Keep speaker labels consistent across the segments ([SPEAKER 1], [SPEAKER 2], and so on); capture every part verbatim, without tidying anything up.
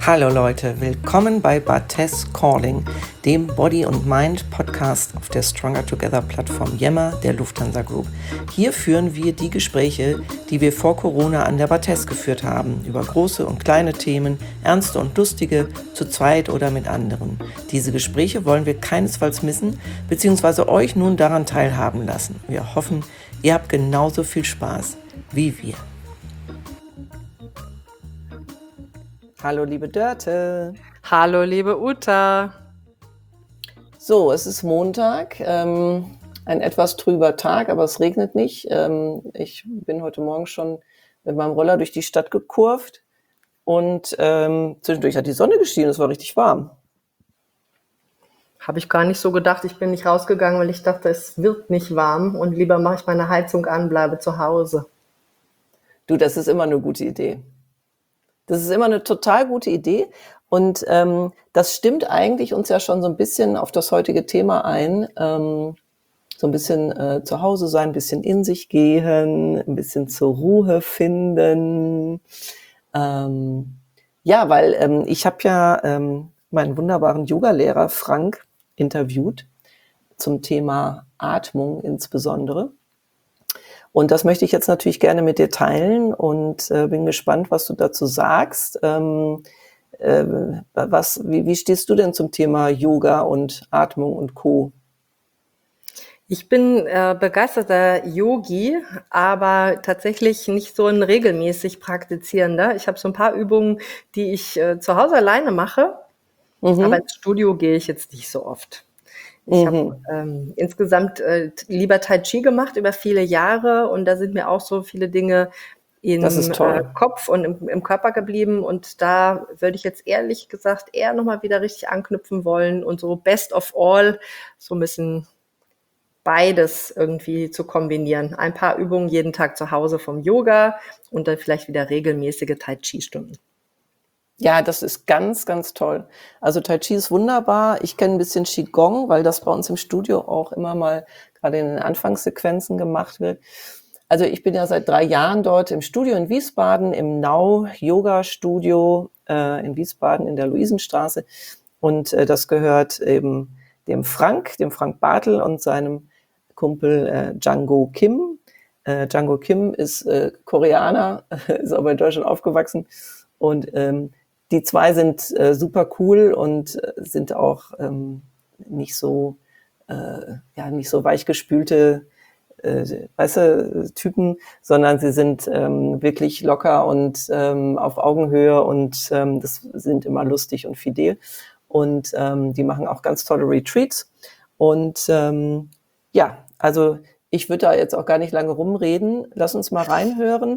[SPEAKER 1] Hallo Leute, willkommen bei Barthes Calling, dem Body- und Mind-Podcast auf der Stronger Together-Plattform Yammer der Lufthansa Group. Hier führen wir die Gespräche, die wir vor Corona an der Barthes geführt haben, über große und kleine Themen, ernste und lustige, zu zweit oder mit anderen. Diese Gespräche wollen wir keinesfalls missen, beziehungsweise euch nun daran teilhaben lassen. Wir hoffen, ihr habt genauso viel Spaß wie wir. Hallo liebe Dörte.
[SPEAKER 2] Hallo liebe Uta.
[SPEAKER 1] So, es ist Montag, ähm, ein etwas trüber Tag, aber es regnet nicht. Ähm, ich bin heute Morgen schon mit meinem Roller durch die Stadt gekurvt und ähm, zwischendurch hat die Sonne geschienen, es war richtig warm.
[SPEAKER 2] Habe ich gar nicht so gedacht. Ich bin nicht rausgegangen, weil ich dachte, es wird nicht warm und lieber mache ich meine Heizung an, bleibe zu Hause.
[SPEAKER 1] Du, das ist immer eine gute Idee. Das ist immer eine total gute Idee und ähm, das stimmt eigentlich uns ja schon so ein bisschen auf das heutige Thema ein. Ähm, so ein bisschen äh, zu Hause sein, ein bisschen in sich gehen, ein bisschen zur Ruhe finden. Ähm, ja, weil ähm, ich habe ja ähm, meinen wunderbaren Yoga-Lehrer Frank interviewt zum Thema Atmung insbesondere. Und das möchte ich jetzt natürlich gerne mit dir teilen und äh, bin gespannt, was du dazu sagst. Ähm, äh, was, wie, wie stehst du denn zum Thema Yoga und Atmung und Co.?
[SPEAKER 2] Ich bin äh, begeisterter Yogi, aber tatsächlich nicht so ein regelmäßig praktizierender. Ich habe so ein paar Übungen, die ich äh, zu Hause alleine mache,
[SPEAKER 1] Mhm.
[SPEAKER 2] aber ins Studio gehe ich jetzt nicht so oft. Ich
[SPEAKER 1] Mhm.
[SPEAKER 2] habe ähm, insgesamt äh, lieber Tai Chi gemacht über viele Jahre und da sind mir auch so viele Dinge
[SPEAKER 1] Das ist
[SPEAKER 2] im
[SPEAKER 1] toll.
[SPEAKER 2] äh, Kopf und im, im Körper geblieben und da würde ich jetzt ehrlich gesagt eher nochmal wieder richtig anknüpfen wollen und so best of all so ein bisschen beides irgendwie zu kombinieren. Ein paar Übungen jeden Tag zu Hause vom Yoga und dann vielleicht wieder regelmäßige Tai Chi Stunden.
[SPEAKER 1] Ja, das ist ganz, ganz toll. Also Tai Chi ist wunderbar. Ich kenne ein bisschen Qigong, weil das bei uns im Studio auch immer mal gerade in den Anfangssequenzen gemacht wird. Also ich bin ja seit drei Jahren dort im Studio in Wiesbaden, im Now Yoga Studio äh, in Wiesbaden in der Luisenstraße. Und äh, das gehört eben dem Frank, dem Frank Bartel und seinem Kumpel äh, Django Kim. Äh, Django Kim ist äh, Koreaner, ist aber in Deutschland aufgewachsen. Und ähm, die zwei sind äh, super cool und äh, sind auch ähm, nicht so äh, ja nicht so weichgespülte äh, weißt du, Typen, sondern sie sind ähm, wirklich locker und ähm, auf Augenhöhe und ähm, das sind immer lustig und fidel. Und ähm, die machen auch ganz tolle Retreats. Und ähm, ja, also ich würde da jetzt auch gar nicht lange rumreden. Lass uns mal reinhören,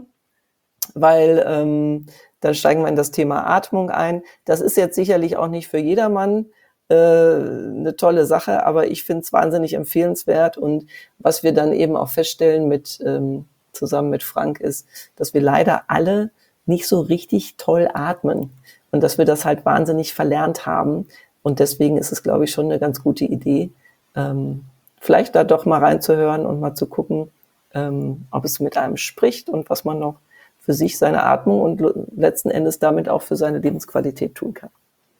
[SPEAKER 1] weil ähm, dann steigen wir in das Thema Atmung ein. Das ist jetzt sicherlich auch nicht für jedermann äh, eine tolle Sache, aber ich finde es wahnsinnig empfehlenswert. Und was wir dann eben auch feststellen mit ähm, zusammen mit Frank ist, dass wir leider alle nicht so richtig toll atmen und dass wir das halt wahnsinnig verlernt haben. Und deswegen ist es, glaube ich, schon eine ganz gute Idee, ähm, vielleicht da doch mal reinzuhören und mal zu gucken, ähm, ob es mit einem spricht und was man noch für sich, seine Atmung und letzten Endes damit auch für seine Lebensqualität tun kann.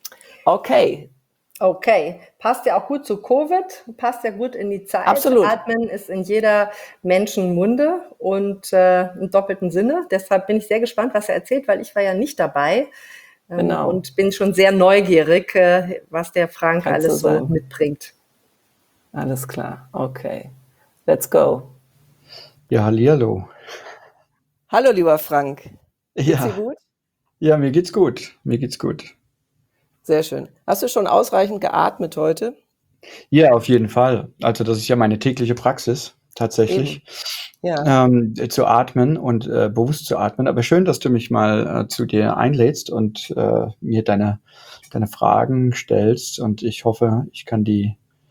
[SPEAKER 1] Okay.
[SPEAKER 2] Okay, passt ja auch gut zu Covid, passt ja gut in die Zeit.
[SPEAKER 1] Absolut.
[SPEAKER 2] Atmen ist in jeder Menschenmunde und äh, im doppelten Sinne. Deshalb bin ich sehr gespannt, was er erzählt, weil ich war ja nicht dabei ähm,
[SPEAKER 1] Genau.
[SPEAKER 2] und bin schon sehr neugierig, äh, was der Frank
[SPEAKER 1] Kannst
[SPEAKER 2] alles
[SPEAKER 1] du
[SPEAKER 2] so
[SPEAKER 1] sein.
[SPEAKER 2] mitbringt.
[SPEAKER 1] Alles klar. Okay. Let's go.
[SPEAKER 3] Ja, hallihallo.
[SPEAKER 1] Hallo, lieber Frank. Geht's
[SPEAKER 3] Ja.
[SPEAKER 1] dir gut?
[SPEAKER 3] Ja, mir geht's gut. Mir geht's gut.
[SPEAKER 1] Sehr schön. Hast du schon ausreichend geatmet heute?
[SPEAKER 3] Ja, auf jeden Fall. Also das ist ja meine tägliche Praxis, tatsächlich,
[SPEAKER 1] Ja.
[SPEAKER 3] ähm, zu atmen und äh, bewusst zu atmen. Aber schön, dass du mich mal äh, zu dir einlädst und äh, mir deine, deine Fragen stellst. Und ich hoffe, ich kann die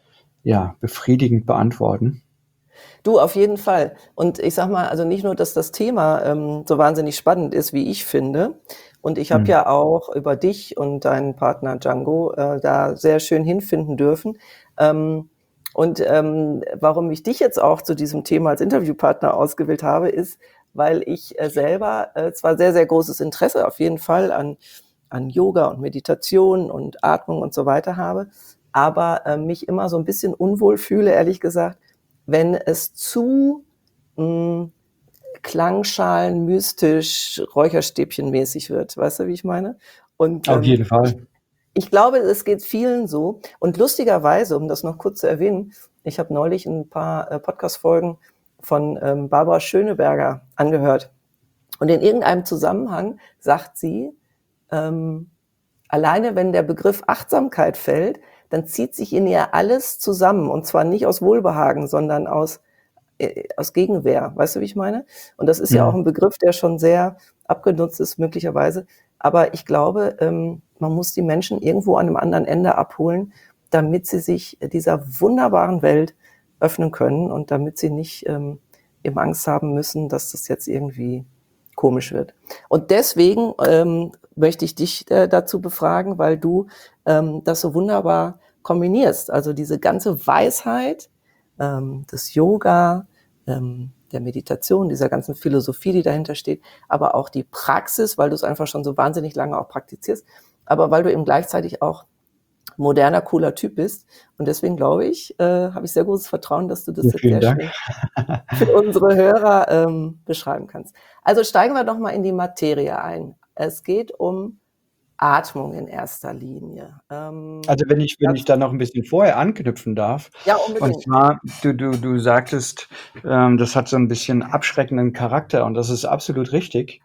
[SPEAKER 3] ja befriedigend beantworten.
[SPEAKER 1] Du, auf jeden Fall. Und ich sag mal, also nicht nur, dass das Thema ähm, so wahnsinnig spannend ist, wie ich finde. Und ich habe
[SPEAKER 3] Hm.
[SPEAKER 1] ja auch über dich und deinen Partner Django äh, da sehr schön hinfinden dürfen. Ähm, und ähm, warum ich dich jetzt auch zu diesem Thema als Interviewpartner ausgewählt habe, ist, weil ich äh, selber äh, zwar sehr, sehr großes Interesse auf jeden Fall an an Yoga und Meditation und Atmung und so weiter habe, aber äh, mich immer so ein bisschen unwohl fühle, ehrlich gesagt, wenn es zu mh, Klangschalen, mystisch, Räucherstäbchenmäßig wird. Weißt du, wie ich meine? Und
[SPEAKER 3] Auf
[SPEAKER 1] ähm,
[SPEAKER 3] jeden Fall.
[SPEAKER 1] ich glaube, es geht vielen so. Und lustigerweise, um das noch kurz zu erwähnen, ich habe neulich ein paar äh, Podcast-Folgen von ähm, Barbara Schöneberger angehört. Und in irgendeinem Zusammenhang sagt sie, ähm, alleine wenn der Begriff Achtsamkeit fällt, dann zieht sich in ihr alles zusammen. Und zwar nicht aus Wohlbehagen, sondern aus, äh, aus Gegenwehr. Weißt du, wie ich meine? Und das ist ja auch
[SPEAKER 3] Mhm.
[SPEAKER 1] ein Begriff, der schon sehr abgenutzt ist, möglicherweise. Aber ich glaube, ähm, man muss die Menschen irgendwo an einem anderen Ende abholen, damit sie sich dieser wunderbaren Welt öffnen können und damit sie nicht ähm, eben Angst haben müssen, dass das jetzt irgendwie komisch wird. Und deswegen ähm, möchte ich dich äh, dazu befragen, weil du ähm, das so wunderbar kombinierst. Also diese ganze Weisheit ähm, des Yoga, ähm, der Meditation, dieser ganzen Philosophie, die dahinter steht, aber auch die Praxis, weil du es einfach schon so wahnsinnig lange auch praktizierst, aber weil du eben gleichzeitig auch moderner, cooler Typ bist. Und deswegen glaube ich, äh, habe ich sehr großes Vertrauen, dass du das
[SPEAKER 3] Ja,
[SPEAKER 1] jetzt
[SPEAKER 3] vielen
[SPEAKER 1] sehr
[SPEAKER 3] Dank.
[SPEAKER 1] schön für unsere Hörer ähm, beschreiben kannst. Also steigen wir doch mal in die Materie ein. Es geht um Atmung in erster Linie. Ähm,
[SPEAKER 3] Also wenn ich, wenn ich
[SPEAKER 1] dazu,
[SPEAKER 3] da noch ein bisschen vorher anknüpfen darf,
[SPEAKER 1] ja,
[SPEAKER 3] und
[SPEAKER 1] unbedingt.
[SPEAKER 3] zwar, du, du, du sagtest, ähm, das hat so ein bisschen abschreckenden Charakter und das ist absolut richtig.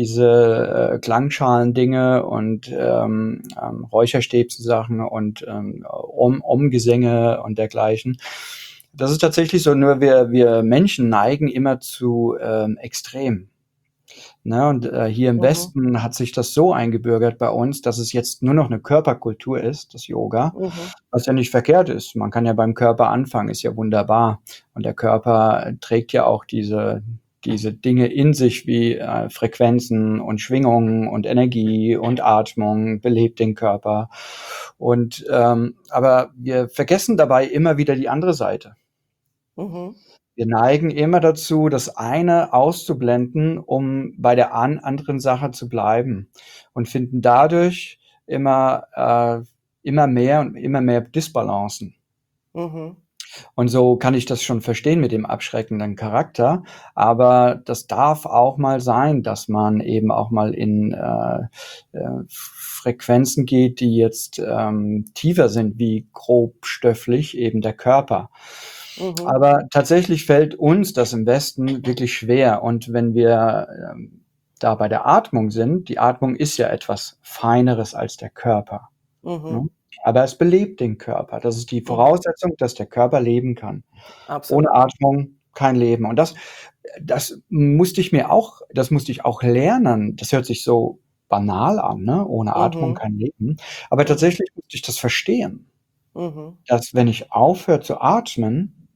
[SPEAKER 3] Diese äh, Klangschalen-Dinge und ähm, ähm, Räucherstäbchen-Sachen und ähm, Om Om-Gesänge und dergleichen. Das ist tatsächlich so, nur wir, wir Menschen neigen immer zu ähm, Extremen. Ne, und äh, hier im
[SPEAKER 1] Mhm,
[SPEAKER 3] Westen hat sich das so eingebürgert bei uns, dass es jetzt nur noch eine Körperkultur ist, das Yoga,
[SPEAKER 1] mhm,
[SPEAKER 3] was ja nicht verkehrt ist. Man kann ja beim Körper anfangen, ist ja wunderbar. Und der Körper trägt ja auch diese diese Dinge in sich wie äh, Frequenzen und Schwingungen und Energie und Atmung, belebt den Körper. Und ähm, aber wir vergessen dabei immer wieder die andere Seite.
[SPEAKER 1] mhm,
[SPEAKER 3] Wir neigen immer dazu, das eine auszublenden, um bei der an anderen Sache zu bleiben und finden dadurch immer, äh, immer mehr und immer mehr Disbalancen.
[SPEAKER 1] mhm,
[SPEAKER 3] Und so kann ich das schon verstehen mit dem abschreckenden Charakter, aber das darf auch mal sein, dass man eben auch mal in äh, äh, Frequenzen geht, die jetzt ähm, tiefer sind wie grobstofflich eben der Körper.
[SPEAKER 1] mhm,
[SPEAKER 3] Aber tatsächlich fällt uns das im Westen wirklich schwer. Und wenn wir ähm, da bei der Atmung sind, die Atmung ist ja etwas Feineres als der Körper.
[SPEAKER 1] mhm,
[SPEAKER 3] Ne? Aber es belebt den Körper. Das ist die
[SPEAKER 1] mhm,
[SPEAKER 3] Voraussetzung, dass der Körper leben kann. Ohne
[SPEAKER 1] absolut.
[SPEAKER 3] Atmung kein Leben. Und das, das musste ich mir auch, das musste ich auch lernen. Das hört sich so banal an, ne? Ohne Atmung
[SPEAKER 1] Mhm,
[SPEAKER 3] kein Leben. Aber
[SPEAKER 1] mhm,
[SPEAKER 3] tatsächlich musste ich das verstehen,
[SPEAKER 1] mhm.
[SPEAKER 3] dass wenn ich aufhöre zu atmen,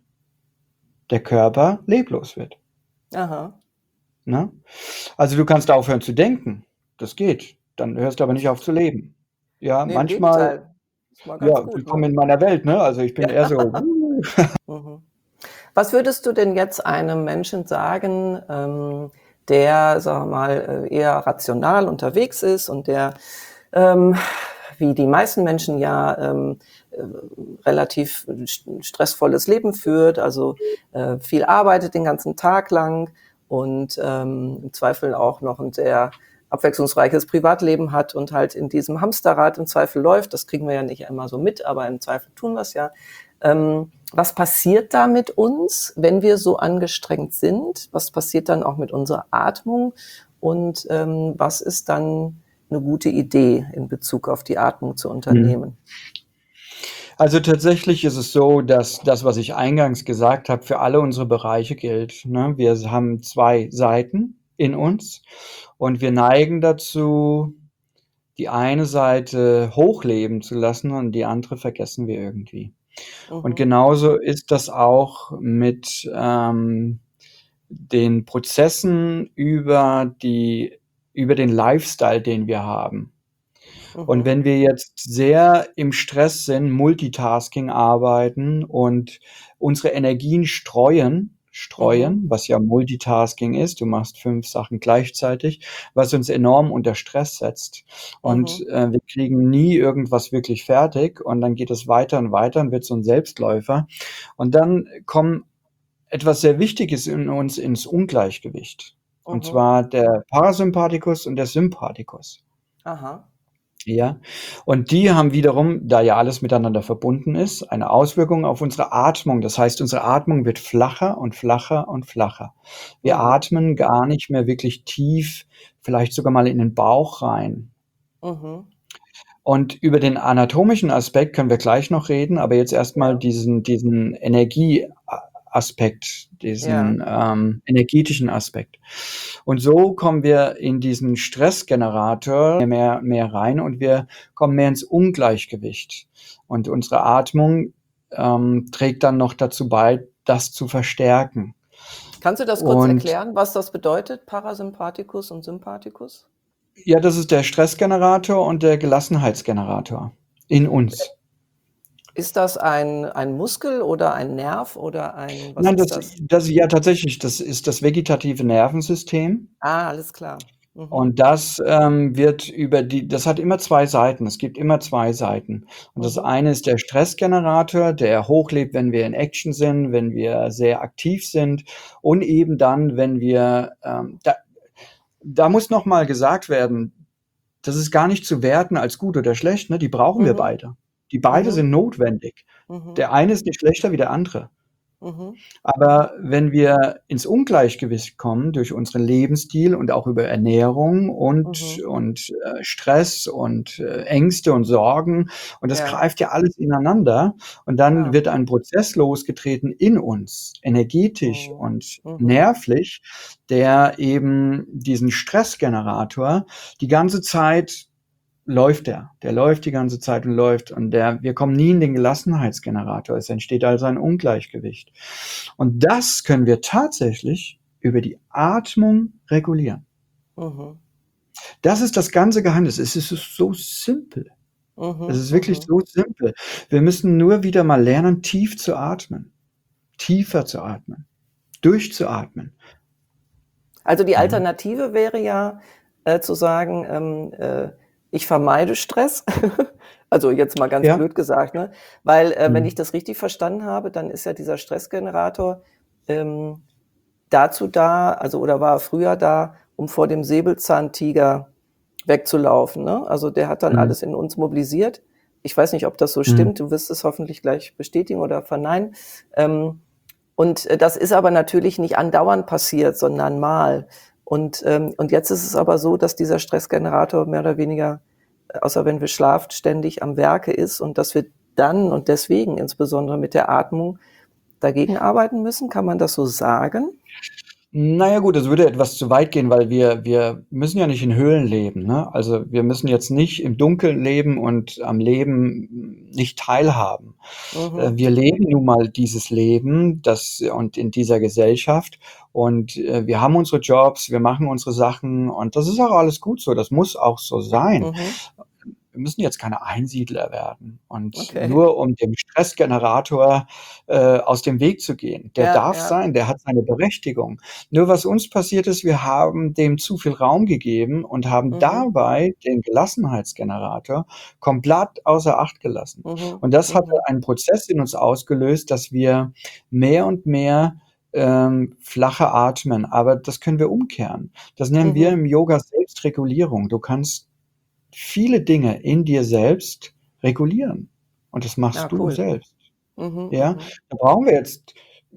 [SPEAKER 3] der Körper leblos wird.
[SPEAKER 1] Aha.
[SPEAKER 3] Ne? Also du kannst aufhören zu denken. Das geht. Dann hörst du aber nicht auf zu leben. Ja,
[SPEAKER 1] Nee, im
[SPEAKER 3] manchmal,
[SPEAKER 1] Gegenteil. Ist mal
[SPEAKER 3] ja,
[SPEAKER 1] ganz gut,
[SPEAKER 3] willkommen
[SPEAKER 1] ne?
[SPEAKER 3] in meiner Welt, ne? Also ich bin eher
[SPEAKER 1] Ja.
[SPEAKER 3] so, uh.
[SPEAKER 1] Mhm. Was würdest du denn jetzt einem Menschen sagen, ähm, der, sagen wir mal, äh, eher rational unterwegs ist und der, ähm, wie die meisten Menschen ja, ähm, äh, relativ st- stressvolles Leben führt, also äh, viel arbeitet den ganzen Tag lang und ähm, im Zweifel auch noch ein sehr abwechslungsreiches Privatleben hat und halt in diesem Hamsterrad im Zweifel läuft. Das kriegen wir ja nicht immer so mit, aber im Zweifel tun wir es ja. Ähm, was passiert da mit uns, wenn wir so angestrengt sind? Was passiert dann auch mit unserer Atmung? Und ähm, was ist dann eine gute Idee in Bezug auf die Atmung zu
[SPEAKER 3] Mhm.
[SPEAKER 1] unternehmen?
[SPEAKER 3] Also tatsächlich ist es so, dass das, was ich eingangs gesagt habe, für alle unsere Bereiche gilt. Ne? Wir haben zwei Seiten in uns und wir neigen dazu, die eine Seite hochleben zu lassen und die andere vergessen wir irgendwie. Und
[SPEAKER 1] Mhm,
[SPEAKER 3] genauso ist das auch mit ähm, den Prozessen über die, über den Lifestyle, den wir haben. Und
[SPEAKER 1] mhm,
[SPEAKER 3] wenn wir jetzt sehr im Stress sind, Multitasking arbeiten und unsere Energien streuen, streuen,
[SPEAKER 1] Mhm.
[SPEAKER 3] was ja Multitasking ist. Du machst fünf Sachen gleichzeitig, was uns enorm unter Stress setzt. Und
[SPEAKER 1] Mhm.
[SPEAKER 3] äh, wir kriegen nie irgendwas wirklich fertig und dann geht es weiter und weiter und wird so ein Selbstläufer. Und dann kommen etwas sehr Wichtiges in uns ins Ungleichgewicht. Und
[SPEAKER 1] Mhm.
[SPEAKER 3] zwar der Parasympathikus und der Sympathikus.
[SPEAKER 1] Aha.
[SPEAKER 3] Ja, und die haben wiederum, da ja alles miteinander verbunden ist, eine Auswirkung auf unsere Atmung. Das heißt, unsere Atmung wird flacher und flacher und flacher. Wir
[SPEAKER 1] Mhm.
[SPEAKER 3] atmen gar nicht mehr wirklich tief, vielleicht sogar mal in den Bauch rein.
[SPEAKER 1] Mhm.
[SPEAKER 3] Und über den anatomischen Aspekt können wir gleich noch reden, aber jetzt erstmal
[SPEAKER 1] Ja.
[SPEAKER 3] diesen, diesen Energieaspekt,
[SPEAKER 1] Ja.
[SPEAKER 3] diesen ähm, energetischen Aspekt. Und so kommen wir in diesen Stressgenerator mehr, mehr rein und wir kommen mehr ins Ungleichgewicht. Und unsere Atmung ähm, trägt dann noch dazu bei, das zu verstärken.
[SPEAKER 1] Kannst du das kurz
[SPEAKER 3] Und
[SPEAKER 1] erklären, was das bedeutet, Parasympathikus und Sympathikus?
[SPEAKER 3] ja, das ist der Stressgenerator und der Gelassenheitsgenerator in uns.
[SPEAKER 1] Ist das ein ein Muskel oder ein Nerv oder ein was
[SPEAKER 3] Nein,
[SPEAKER 1] ist
[SPEAKER 3] das
[SPEAKER 1] das?
[SPEAKER 3] das ja tatsächlich, das ist das vegetative Nervensystem
[SPEAKER 1] Ah, alles klar. Mhm.
[SPEAKER 3] und das, ähm, wird über die das hat immer zwei Seiten. Es gibt immer zwei Seiten. Und das
[SPEAKER 1] Mhm.
[SPEAKER 3] eine ist der Stressgenerator, der hochlebt, wenn wir in Action sind, wenn wir sehr aktiv sind und eben dann, wenn wir, ähm da da muss noch mal gesagt werden, das ist gar nicht zu werten als gut oder schlecht, ne? Die brauchen wir
[SPEAKER 1] Mhm.
[SPEAKER 3] beide. Die beide
[SPEAKER 1] Mhm.
[SPEAKER 3] sind notwendig.
[SPEAKER 1] Mhm.
[SPEAKER 3] Der eine ist nicht schlechter wie der andere.
[SPEAKER 1] Mhm.
[SPEAKER 3] Aber wenn wir ins Ungleichgewicht kommen durch unseren Lebensstil und auch über Ernährung und
[SPEAKER 1] Mhm.
[SPEAKER 3] und, äh, Stress und, äh, Ängste und Sorgen und das
[SPEAKER 1] Ja.
[SPEAKER 3] greift ja alles ineinander und dann
[SPEAKER 1] Ja.
[SPEAKER 3] wird ein Prozess losgetreten in uns, energetisch
[SPEAKER 1] Mhm.
[SPEAKER 3] und
[SPEAKER 1] Mhm.
[SPEAKER 3] nervlich, der eben diesen Stressgenerator die ganze Zeit läuft der. Der läuft die ganze Zeit und läuft und der wir kommen nie in den Gelassenheitsgenerator. Es entsteht also ein Ungleichgewicht. Und das können wir tatsächlich über die Atmung regulieren.
[SPEAKER 1] Mhm.
[SPEAKER 3] Das ist das ganze Geheimnis. Es ist so simpel. Es
[SPEAKER 1] Mhm.
[SPEAKER 3] ist wirklich
[SPEAKER 1] Mhm.
[SPEAKER 3] so simpel. Wir müssen nur wieder mal lernen, tief zu atmen, tiefer zu atmen, durchzuatmen.
[SPEAKER 1] Also, die
[SPEAKER 3] Mhm.
[SPEAKER 1] Alternative wäre ja, äh, zu sagen, ähm, äh, ich vermeide Stress. Also, jetzt mal ganz
[SPEAKER 3] Ja.
[SPEAKER 1] blöd gesagt, ne? Weil, äh, wenn ich
[SPEAKER 3] Mhm.
[SPEAKER 1] das richtig verstanden habe, dann ist ja dieser Stressgenerator, ähm, dazu da also, oder war früher da, um vor dem Säbelzahntiger wegzulaufen, ne? Also, der hat dann
[SPEAKER 3] Mhm.
[SPEAKER 1] alles in uns mobilisiert. Ich weiß nicht, ob das so
[SPEAKER 3] Mhm.
[SPEAKER 1] stimmt. Du wirst es hoffentlich gleich bestätigen oder verneinen. Ähm, und, äh, das ist aber natürlich nicht andauernd passiert, sondern mal. Und, ähm und jetzt ist es aber so, dass dieser Stressgenerator mehr oder weniger, äh, außer wenn wir schlafen, ständig am Werke ist und dass wir dann und deswegen insbesondere mit der Atmung dagegen arbeiten müssen. Kann man das so sagen?
[SPEAKER 3] Na ja gut, das würde etwas zu weit gehen, weil wir wir müssen ja nicht in Höhlen leben, ne? Also, wir müssen jetzt nicht im Dunkeln leben und am Leben nicht teilhaben. Äh,
[SPEAKER 1] Mhm.
[SPEAKER 3] wir leben nun mal dieses Leben, das und in dieser Gesellschaft und, äh, wir haben unsere Jobs, wir machen unsere Sachen und das ist auch alles gut so. Das muss auch so sein.
[SPEAKER 1] Mhm.
[SPEAKER 3] Wir müssen jetzt keine Einsiedler werden und
[SPEAKER 1] Okay.
[SPEAKER 3] nur um dem Stressgenerator, äh, aus dem Weg zu gehen. Der
[SPEAKER 1] Ja,
[SPEAKER 3] darf
[SPEAKER 1] ja.
[SPEAKER 3] sein, der hat seine Berechtigung. Nur was uns passiert ist, wir haben dem zu viel Raum gegeben und haben
[SPEAKER 1] Mhm.
[SPEAKER 3] dabei den Gelassenheitsgenerator komplett außer Acht gelassen.
[SPEAKER 1] Mhm.
[SPEAKER 3] Und das hatte
[SPEAKER 1] Mhm.
[SPEAKER 3] einen Prozess in uns ausgelöst, dass wir mehr und mehr, ähm, flacher atmen, aber das können wir umkehren. Das nennen wir
[SPEAKER 1] Mhm.
[SPEAKER 3] im Yoga Selbstregulierung. Du kannst viele Dinge in dir selbst regulieren und das
[SPEAKER 1] Ja,
[SPEAKER 3] machst du
[SPEAKER 1] cool.
[SPEAKER 3] selbst,
[SPEAKER 1] Mhm.
[SPEAKER 3] ja?
[SPEAKER 1] Mhm.
[SPEAKER 3] Da brauchen wir jetzt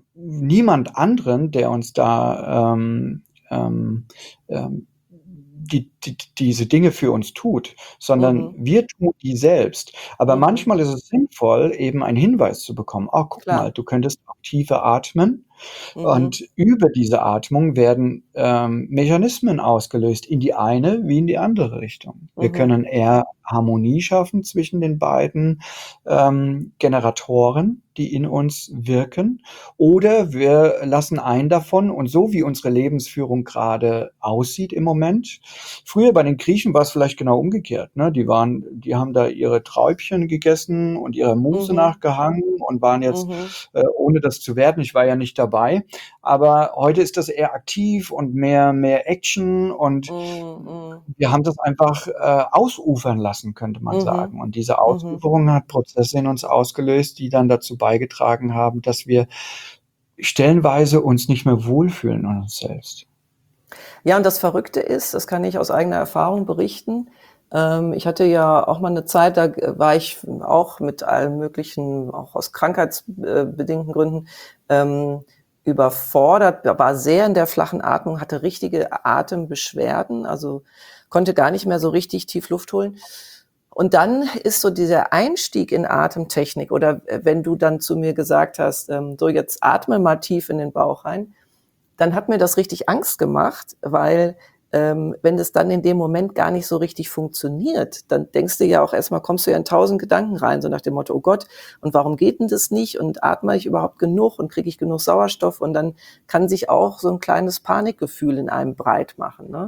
[SPEAKER 3] niemand anderen, der uns da, ähm, ähm, ähm, die die diese Dinge für uns tut, sondern
[SPEAKER 1] Mhm.
[SPEAKER 3] wir tun die selbst. Aber
[SPEAKER 1] Mhm.
[SPEAKER 3] manchmal ist es sinnvoll, eben einen Hinweis zu bekommen: „Ah, guck mal,
[SPEAKER 1] Klar.
[SPEAKER 3] du könntest auch tiefer atmen.“
[SPEAKER 1] Mhm.
[SPEAKER 3] Und über diese Atmung werden, ähm, Mechanismen ausgelöst in die eine wie in die andere Richtung. Wir
[SPEAKER 1] Mhm.
[SPEAKER 3] können eher Harmonie schaffen zwischen den beiden, ähm, Generatoren, die in uns wirken, oder wir lassen einen davon und so wie unsere Lebensführung grade aussieht im Moment früher bei den Griechen war's vielleicht genau umgekehrt, ne? Die waren die haben da ihre Träubchen gegessen und ihrer Muse
[SPEAKER 1] Mhm.
[SPEAKER 3] nachgehangen und waren jetzt,
[SPEAKER 1] Mhm.
[SPEAKER 3] äh, ohne das zu werten ich war ja nicht dabei. Aber heute ist das eher aktiv und mehr, mehr Action und
[SPEAKER 1] Mhm.
[SPEAKER 3] wir haben das einfach äh, ausufern lassen, könnte man
[SPEAKER 1] Mhm.
[SPEAKER 3] sagen. Und diese
[SPEAKER 1] Mhm.
[SPEAKER 3] Ausuferung hat Prozesse in uns ausgelöst, die dann dazu beigetragen haben, dass wir stellenweise uns nicht mehr wohlfühlen in uns selbst.
[SPEAKER 1] Ja, und das Verrückte ist, das kann ich aus eigener Erfahrung berichten, ähm, ich hatte ja auch mal eine Zeit, da g war ich auch mit allen möglichen, auch aus krankheitsbedingten Gründen, ähm, überfordert, war sehr in der flachen Atmung, hatte richtige Atembeschwerden, also konnte gar nicht mehr so richtig tief Luft holen. Und dann ist so dieser Einstieg in Atemtechnik oder äh, wenn du dann zu mir gesagt hast, ähm, so jetzt atme mal tief in den Bauch rein, dann hat mir das richtig Angst gemacht, weil ähm, wenn das dann in dem Moment gar nicht so richtig funktioniert, dann denkst du ja auch erstmal, kommst du ja in tausend Gedanken rein, so nach dem Motto, oh Gott, und warum geht denn das nicht? Und atme ich überhaupt genug und kriege ich genug Sauerstoff? Und dann kann sich auch so ein kleines Panikgefühl in einem breit machen. Ne?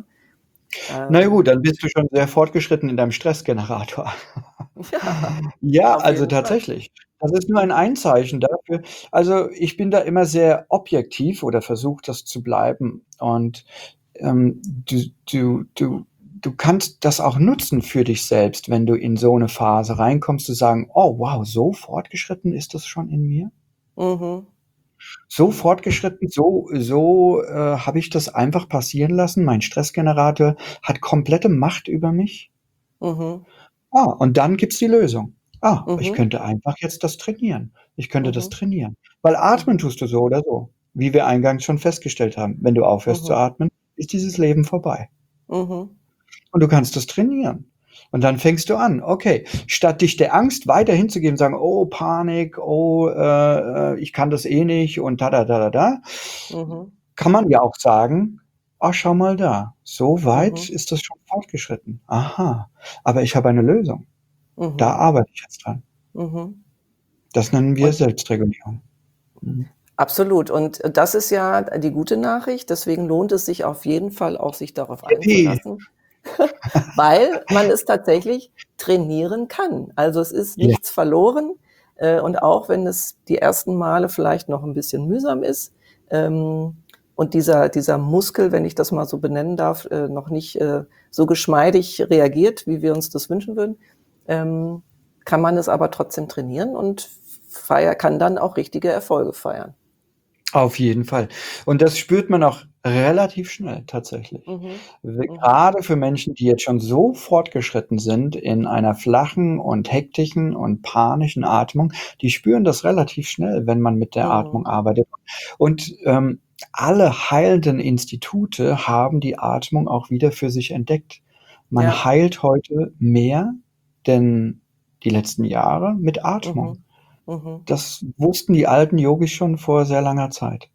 [SPEAKER 3] Na ja
[SPEAKER 1] Ähm,
[SPEAKER 3] gut, dann bist du schon sehr fortgeschritten in deinem Stressgenerator.
[SPEAKER 1] ja,
[SPEAKER 3] Ja,
[SPEAKER 1] auf
[SPEAKER 3] also
[SPEAKER 1] jeden Fall.
[SPEAKER 3] tatsächlich. Das ist nur ein Einzeichen dafür. Also, ich bin da immer sehr objektiv oder versuche das zu bleiben und, ähm, du du du du kannst das auch nutzen für dich selbst, wenn du in so 'ne Phase reinkommst, zu sagen: „Oh wow, so fortgeschritten ist das schon in mir?
[SPEAKER 1] Mhm.
[SPEAKER 3] So fortgeschritten, so so, äh, habe ich das einfach passieren lassen? Mein Stressgenerator hat komplette Macht über mich?“
[SPEAKER 1] Mhm.
[SPEAKER 3] Ah, und dann gibt's die Lösung. Ah, ich
[SPEAKER 1] Mhm.
[SPEAKER 3] könnte einfach jetzt das trainieren. Ich könnte das
[SPEAKER 1] Mhm.
[SPEAKER 3] trainieren. Weil atmen
[SPEAKER 1] Mhm.
[SPEAKER 3] tust du so oder so, wie wir eingangs schon festgestellt haben. Wenn du aufhörst zu
[SPEAKER 1] Mhm.
[SPEAKER 3] atmen, ist dieses Leben vorbei.
[SPEAKER 1] Mhm.
[SPEAKER 3] Und du kannst das trainieren. Und dann fängst du an, okay, statt dich der Angst weiter hinzugeben, sagen: „Oh, Panik, oh, äh, äh, ich kann das eh nicht und da, da, da, da, da“,
[SPEAKER 1] Mhm.
[SPEAKER 3] kann man ja auch sagen: „Ah, schau mal da, so weit
[SPEAKER 1] Mhm.
[SPEAKER 3] ist das schon fortgeschritten. Aha, aber ich habe eine Lösung. Da
[SPEAKER 1] Mhm.
[SPEAKER 3] arbeite ich jetzt dran.“
[SPEAKER 1] Mhm.
[SPEAKER 3] Das nennen wir
[SPEAKER 1] Und
[SPEAKER 3] Selbstregulierung. Mhm.
[SPEAKER 1] absolut. Und das ist ja die gute Nachricht. Deswegen lohnt es sich auf jeden Fall auch, sich darauf
[SPEAKER 3] Yippie.
[SPEAKER 1] einzulassen, weil man es tatsächlich trainieren kann. Also es ist
[SPEAKER 3] Ja.
[SPEAKER 1] nichts verloren. Äh, und auch wenn es die ersten Male vielleicht noch ein bisschen mühsam ist, ähm, und dieser, dieser Muskel, wenn ich das mal so benennen darf, äh, noch nicht äh, so geschmeidig reagiert, wie wir uns das wünschen würden, ähm, kann man es aber trotzdem trainieren und feier, kann dann auch richtige Erfolge feiern.
[SPEAKER 3] Auf jeden Fall. Und das spürt man auch relativ schnell tatsächlich.
[SPEAKER 1] Mhm.
[SPEAKER 3] W
[SPEAKER 1] Mhm.
[SPEAKER 3] grade für Menschen, die jetzt schon so fortgeschritten sind in einer flachen und hektischen und panischen Atmung, die spüren das relativ schnell, wenn man mit der Atmung
[SPEAKER 1] Mhm.
[SPEAKER 3] arbeitet. Und, ähm, alle heilenden Institute haben die Atmung auch wieder für sich entdeckt. Man
[SPEAKER 1] Ja.
[SPEAKER 3] heilt heute mehr denn die letzten Jahre mit Atmung.
[SPEAKER 1] Mhm. Mhm.
[SPEAKER 3] Das wussten die alten Yogis schon vor sehr langer Zeit.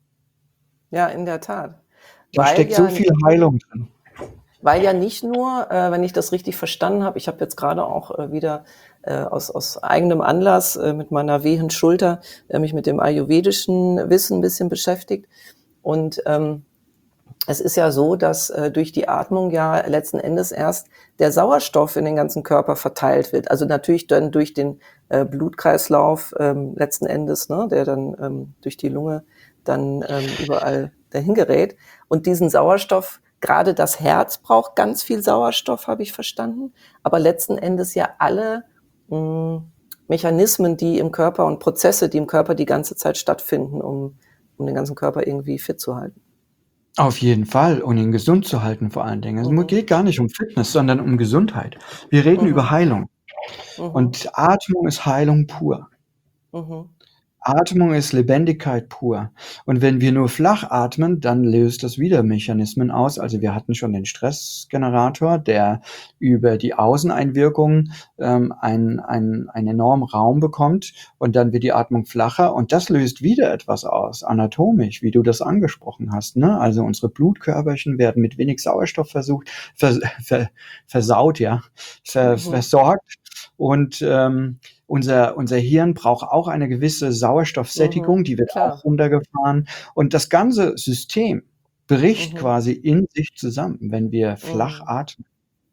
[SPEAKER 1] Ja, in der Tat.
[SPEAKER 3] Da
[SPEAKER 1] Weil
[SPEAKER 3] steckt so
[SPEAKER 1] ja
[SPEAKER 3] viel Heilung drin.
[SPEAKER 1] weil ja nicht nur, äh, wenn ich das richtig verstanden habe, ich habe jetzt gerade auch äh, wieder äh, aus aus eigenem Anlass äh, mit meiner wehen Schulter äh, mich mit dem ayurvedischen Wissen 'n bisschen beschäftigt. Und, ähm, es ist ja so, dass äh, durch die Atmung ja letzten Endes erst der Sauerstoff in den ganzen Körper verteilt wird. Also natürlich dann durch den äh, Blutkreislauf ähm, letzten Endes, ne, der dann ähm, durch die Lunge dann ähm, überall dahin gerät. Und diesen Sauerstoff, gerade das Herz braucht ganz viel Sauerstoff, habe ich verstanden. Aber letzten Endes ja alle mh, Mechanismen, die im Körper und Prozesse, die im Körper die ganze Zeit stattfinden, um, um den ganzen Körper irgendwie fit zu halten.
[SPEAKER 3] Auf jeden Fall und ihn gesund zu halten vor allen Dingen. Es mu
[SPEAKER 1] Mhm.
[SPEAKER 3] geht gar nicht um Fitness, sondern um Gesundheit. Wir reden über
[SPEAKER 1] Mhm.
[SPEAKER 3] Heilung
[SPEAKER 1] Mhm.
[SPEAKER 3] und Atmung ist Heilung pur.
[SPEAKER 1] Mhm.
[SPEAKER 3] Atmung ist Lebendigkeit pur. Und wenn wir nur flach atmen, dann löst das wieder Mechanismen aus. Also wir hatten schon den Stressgenerator, der über die Außeneinwirkung ähm, einen einen einen enormen Raum bekommt und dann wird die Atmung flacher und das löst wieder etwas aus, anatomisch, wie du das angesprochen hast, ne? Also unsere Blutkörperchen werden mit wenig Sauerstoff versucht vers ver versaut, ja, ver
[SPEAKER 1] Mhm.
[SPEAKER 3] versorgt und, ähm, unser unser Hirn braucht auch eine gewisse
[SPEAKER 1] Mhm.
[SPEAKER 3] Sauerstoffsättigung, die wird
[SPEAKER 1] Klar.
[SPEAKER 3] auch runtergefahren. Und das ganze System bricht
[SPEAKER 1] Mhm.
[SPEAKER 3] quasi in sich zusammen, wenn wir flach
[SPEAKER 1] Mhm.
[SPEAKER 3] atmen.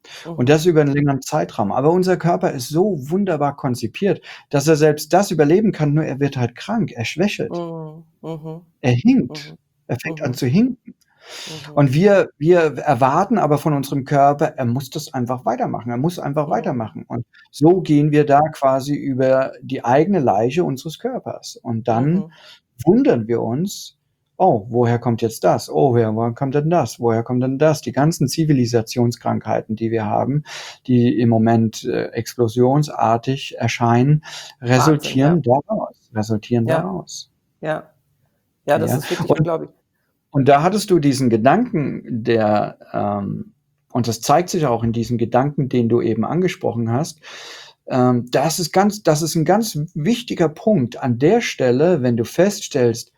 [SPEAKER 3] Und
[SPEAKER 1] Mhm.
[SPEAKER 3] das über einen längeren Zeitraum. Aber unser Körper ist so wunderbar konzipiert, dass er selbst das überleben kann, nur er wird halt krank, er schwächelt,
[SPEAKER 1] Mhm. Mhm.
[SPEAKER 3] er hinkt,
[SPEAKER 1] Mhm.
[SPEAKER 3] er fängt an
[SPEAKER 1] Mhm.
[SPEAKER 3] zu hinken.
[SPEAKER 1] Mhm.
[SPEAKER 3] Und wir wir erwarten aber von unserem Körper, er muss das einfach weitermachen. Er muss einfach
[SPEAKER 1] Mhm.
[SPEAKER 3] weitermachen. Und so gehen wir da quasi über die eigene Leiche unseres Körpers. Und dann
[SPEAKER 1] Mhm.
[SPEAKER 3] wundern wir uns: „Oh, woher kommt jetzt das? Oh, woher woher kommt denn das? Woher kommt denn das?“ Die ganzen Zivilisationskrankheiten, die wir haben, die im Moment, äh, explosionsartig erscheinen,
[SPEAKER 1] Wahnsinn, ja.
[SPEAKER 3] resultieren daraus resultieren
[SPEAKER 1] Ja,
[SPEAKER 3] daraus.
[SPEAKER 1] ja. Ja, das
[SPEAKER 3] Ja,
[SPEAKER 1] ist wirklich
[SPEAKER 3] und
[SPEAKER 1] unglaublich.
[SPEAKER 3] und da hattest du diesen Gedanken, der, ähm und das zeigt sich auch in diesem Gedanken, den du eben angesprochen hast. Ähm, das ist ganz das ist 'n ganz wichtiger Punkt an der Stelle, wenn du feststellst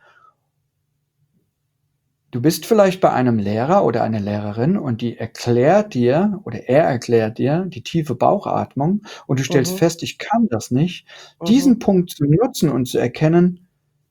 [SPEAKER 3] du bist vielleicht bei einem Lehrer oder einer Lehrerin und die erklärt dir oder er erklärt dir die tiefe Bauchatmung und du stellst
[SPEAKER 1] Mhm.
[SPEAKER 3] fest: „Ich kann das nicht.“ Diesen
[SPEAKER 1] Mhm.
[SPEAKER 3] Punkt zu nutzen und zu erkennen: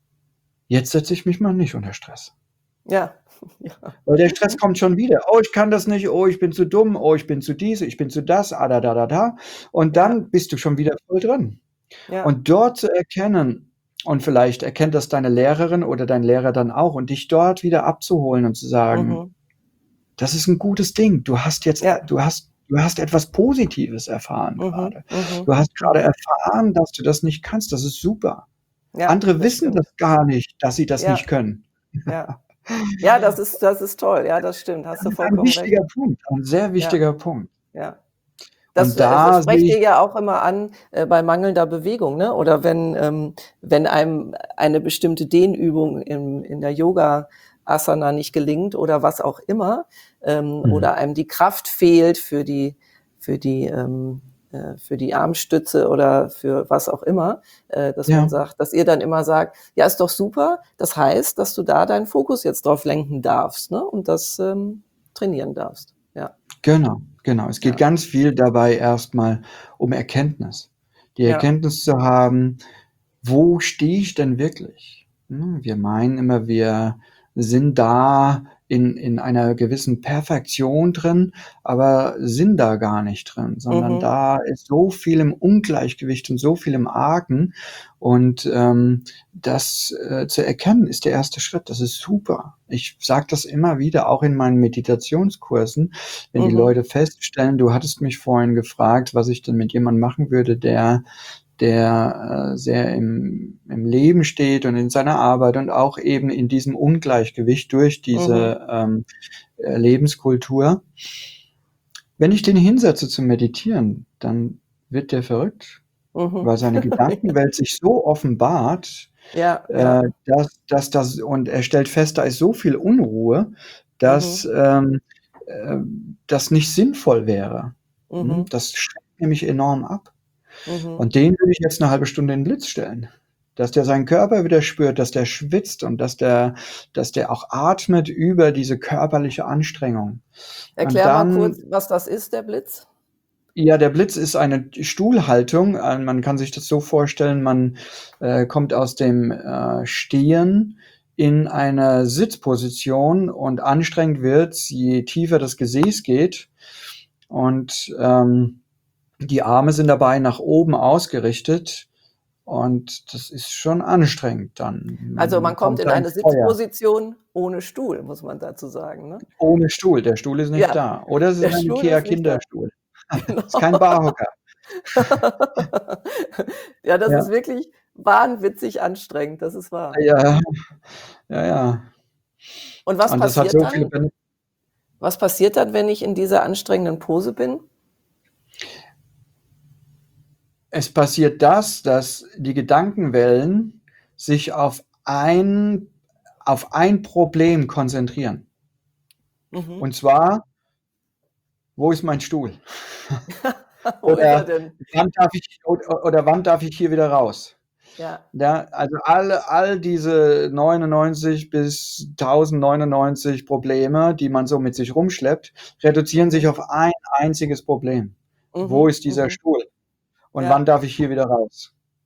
[SPEAKER 3] „Jetzt setze ich mich mal nicht unter Stress.“
[SPEAKER 1] Ja, ja.
[SPEAKER 3] Weil der Stress kommt schon wieder. „Oh, ich kann das nicht. Oh, ich bin zu dumm. Oh, ich bin zu dies, ich bin zu das, ah, da, da, da, da.“ Und
[SPEAKER 1] Ja,
[SPEAKER 3] dann bist du schon wieder voll drin.
[SPEAKER 1] ja.
[SPEAKER 3] Und dort zu erkennen und vielleicht erkennt das deine Lehrerin oder dein Lehrer dann auch und dich dort wieder abzuholen und zu sagen:
[SPEAKER 1] Mhm.
[SPEAKER 3] „Das ist 'n gutes Ding. Du hast jetzt äh,
[SPEAKER 1] Ja.
[SPEAKER 3] du hast du hast etwas Positives erfahren
[SPEAKER 1] Mhm.
[SPEAKER 3] grade.
[SPEAKER 1] Mhm.
[SPEAKER 3] Du hast grade
[SPEAKER 1] Mhm.
[SPEAKER 3] erfahren, dass du das nicht kannst. Das ist super.
[SPEAKER 1] Ja,
[SPEAKER 3] Andere
[SPEAKER 1] das
[SPEAKER 3] wissen das
[SPEAKER 1] stimmt.
[SPEAKER 3] gar nicht, dass sie das nicht
[SPEAKER 1] Ja,
[SPEAKER 3] können.“
[SPEAKER 1] ja. Ja, das ist das ist toll. Ja, das stimmt. Hast
[SPEAKER 3] Das
[SPEAKER 1] du
[SPEAKER 3] ist ein
[SPEAKER 1] vollkommen recht.
[SPEAKER 3] wichtiger Punkt, ein sehr
[SPEAKER 1] Ja,
[SPEAKER 3] wichtiger Punkt.
[SPEAKER 1] ja. Das,
[SPEAKER 3] Und
[SPEAKER 1] äh, s
[SPEAKER 3] da sehe
[SPEAKER 1] sprecht
[SPEAKER 3] ich
[SPEAKER 1] ihr ja auch immer an, äh, bei mangelnder Bewegung, ne? Oder wenn, ähm wenn einem eine bestimmte Dehnübung im in der Yoga-Asana nicht gelingt oder was auch immer, ähm,
[SPEAKER 3] mhm,
[SPEAKER 1] oder einem die Kraft fehlt für die für die, ähm äh, für die Armstütze oder für was auch immer, äh, dass man
[SPEAKER 3] ja,
[SPEAKER 1] sagt dass ihr dann immer sagt: „Ja, ist doch super. Das heißt, dass du da deinen Fokus jetzt drauf lenken darfst, ne, und das, ähm, trainieren darfst.“ Ja,
[SPEAKER 3] genau, genau. Es geht
[SPEAKER 1] ja,
[SPEAKER 3] ganz viel dabei erst mal um Erkenntnis. Die
[SPEAKER 1] ja.
[SPEAKER 3] Erkenntnis zu haben: „Wo stehe ich denn wirklich?“ Hm, wir meinen immer, wir sind da in in einer gewissen Perfektion drin, aber sind da gar nicht drin, sondern
[SPEAKER 1] Mhm,
[SPEAKER 3] da ist so viel im Ungleichgewicht und so viel im Argen und, ähm, das, äh, zu erkennen, ist der erste Schritt. Das ist super. Ich sage das immer wieder, auch in meinen Meditationskursen, wenn die
[SPEAKER 1] mhm,
[SPEAKER 3] Leute feststellen du hattest mich vorhin gefragt, was ich denn mit jemandem machen würde, der der, äh, sehr im im Leben steht und in seiner Arbeit und auch eben in diesem Ungleichgewicht durch
[SPEAKER 1] mhm.
[SPEAKER 3] diese, ähm, äh, Lebenskultur. Wenn ich den hinsetze zu meditieren, dann wird der verrückt,
[SPEAKER 1] Mhm.
[SPEAKER 3] weil seine Gedankenwelt sich so offenbart,
[SPEAKER 1] Ja,
[SPEAKER 3] äh,
[SPEAKER 1] ja.
[SPEAKER 3] dass dass das und er stellt fest, da ist so viel Unruhe, dass,
[SPEAKER 1] Mhm.
[SPEAKER 3] ähm, ähm, das nicht sinnvoll wäre. Hm,
[SPEAKER 1] Mhm.
[SPEAKER 3] das schreckt nämlich enorm ab.
[SPEAKER 1] Mhm.
[SPEAKER 3] Und den würde ich jetzt 'ne halbe Stunde in 'n Blitz stellen. Dass der seinen Körper wieder spürt, dass der schwitzt und dass der dass der auch atmet über diese körperliche Anstrengung. Und
[SPEAKER 1] Erklär mal
[SPEAKER 3] dann
[SPEAKER 1] kurz, was das ist, der Blitz?
[SPEAKER 3] ja, der Blitz ist eine Stuhlhaltung. Äh, man kann sich das so vorstellen, man, äh, kommt aus dem, äh, Stehen in eine Sitzposition und anstrengend wird's, je tiefer das Gesäß geht. Und, ähm, die Arme sind dabei nach oben ausgerichtet und das ist schon anstrengend dann.
[SPEAKER 1] Also, man
[SPEAKER 3] Man
[SPEAKER 1] kommt
[SPEAKER 3] kommt
[SPEAKER 1] in
[SPEAKER 3] da
[SPEAKER 1] eine
[SPEAKER 3] ins Feuer.
[SPEAKER 1] Sitzposition ohne Stuhl, muss man dazu sagen, ne?
[SPEAKER 3] Ohne Stuhl, der Stuhl ist nicht
[SPEAKER 1] Ja,
[SPEAKER 3] da. Oder es ist
[SPEAKER 1] der
[SPEAKER 3] ein
[SPEAKER 1] Stuhl ist nicht da.
[SPEAKER 3] IKEA-Kinderstuhl. Ist kein
[SPEAKER 1] Genau.
[SPEAKER 3] Barhocker.
[SPEAKER 1] Ja, das
[SPEAKER 3] Ja,
[SPEAKER 1] ist wirklich wahnwitzig anstrengend, das ist wahr.
[SPEAKER 3] ja, ja, ja.
[SPEAKER 1] Und was
[SPEAKER 3] Und das hat
[SPEAKER 1] passiert
[SPEAKER 3] so viele
[SPEAKER 1] dann?
[SPEAKER 3] Bene
[SPEAKER 1] Was passiert dann, wenn ich in dieser anstrengenden Pose bin?
[SPEAKER 3] es passiert das, dass die Gedankenwellen sich auf ein auf ein Problem konzentrieren.
[SPEAKER 1] Mhm.
[SPEAKER 3] Und zwar: „Wo ist mein Stuhl?“
[SPEAKER 1] Wo ist er
[SPEAKER 3] Oder:
[SPEAKER 1] denn?
[SPEAKER 3] „Wann darf ich od oder wann darf ich hier wieder raus?“
[SPEAKER 1] Ja.
[SPEAKER 3] Ja, also alle all diese neunundneunzig bis tausendneunundneunzig Probleme, die man so mit sich rumschleppt, reduzieren sich
[SPEAKER 1] Mhm.
[SPEAKER 3] auf ein einziges Problem. Wo
[SPEAKER 1] Mhm.
[SPEAKER 3] ist dieser
[SPEAKER 1] Mhm.
[SPEAKER 3] Stuhl und wann
[SPEAKER 1] Ja.
[SPEAKER 3] darf ich hier wieder raus?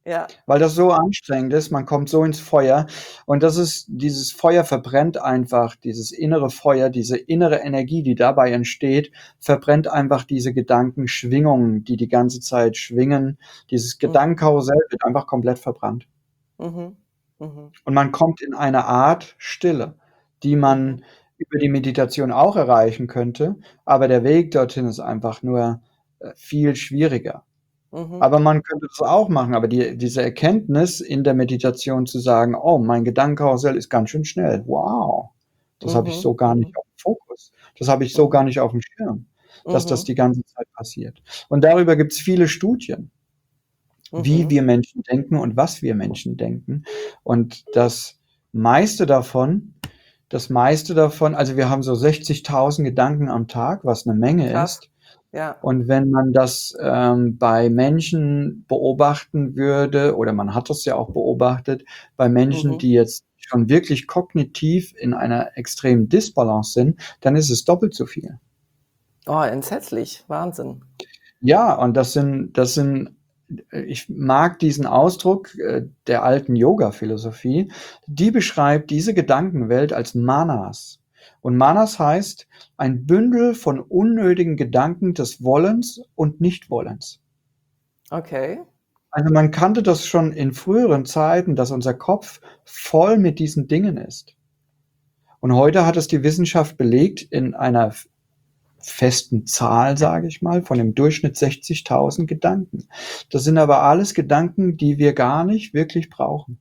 [SPEAKER 1] Ja.
[SPEAKER 3] Weil das so anstrengend ist, man kommt so ins Feuer und das ist dieses Feuer verbrennt einfach, dieses innere Feuer, diese innere Energie, die dabei entsteht, verbrennt einfach diese Gedankenschwingungen, die die ganze Zeit schwingen. Dieses
[SPEAKER 1] Mhm.
[SPEAKER 3] Gedankenkarussell wird einfach komplett verbrannt.
[SPEAKER 1] Mhm. Mhm.
[SPEAKER 3] Und man kommt in eine Art Stille, die
[SPEAKER 1] Mhm.
[SPEAKER 3] man über die Meditation auch erreichen könnte, aber der Weg dorthin ist einfach nur äh, viel schwieriger.
[SPEAKER 1] Mhm.
[SPEAKER 3] Aber man könnte das auch machen, aber die, diese Erkenntnis in der Meditation zu sagen, oh, mein Gedankenkarussell ist ganz schön schnell. Wow, das habe ich
[SPEAKER 1] Mhm.
[SPEAKER 3] so gar nicht
[SPEAKER 1] Mhm.
[SPEAKER 3] auf dem Fokus. Das habe ich so
[SPEAKER 1] Mhm.
[SPEAKER 3] gar nicht auf dem Schirm, dass das
[SPEAKER 1] Mhm.
[SPEAKER 3] die ganze Zeit passiert. Und darüber gibt es viele Studien, wie
[SPEAKER 1] Mhm.
[SPEAKER 3] wir Menschen denken und was wir Menschen denken. Und das meiste davon, das meiste davon, also wir haben so sechzigtausend Gedanken am Tag, was eine Menge
[SPEAKER 1] Krass.
[SPEAKER 3] ist.
[SPEAKER 1] Ja.
[SPEAKER 3] Und wenn man das ähm, bei Menschen beobachten würde, oder man hat das ja auch beobachtet, bei Menschen,
[SPEAKER 1] Mhm.
[SPEAKER 3] die jetzt schon wirklich kognitiv in einer extremen Disbalance sind, dann ist es doppelt so viel.
[SPEAKER 1] Oh, entsetzlich. Wahnsinn.
[SPEAKER 3] Ja, und das sind, das sind, ich mag diesen Ausdruck äh, der alten Yoga-Philosophie, die beschreibt diese Gedankenwelt als Manas. Und Manas heißt ein Bündel von unnötigen Gedanken des Wollens und Nichtwollens.
[SPEAKER 1] Okay.
[SPEAKER 3] Also man kannte das schon in früheren Zeiten, dass unser Kopf voll mit diesen Dingen ist. Und heute hat es die Wissenschaft belegt in einer festen Zahl, sage ich mal, von im Durchschnitt sechzigtausend Gedanken. Das sind aber alles Gedanken, die wir gar nicht wirklich brauchen,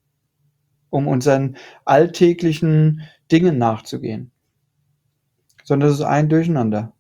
[SPEAKER 3] um unseren alltäglichen Dingen nachzugehen, sondern es ist ein Durcheinander.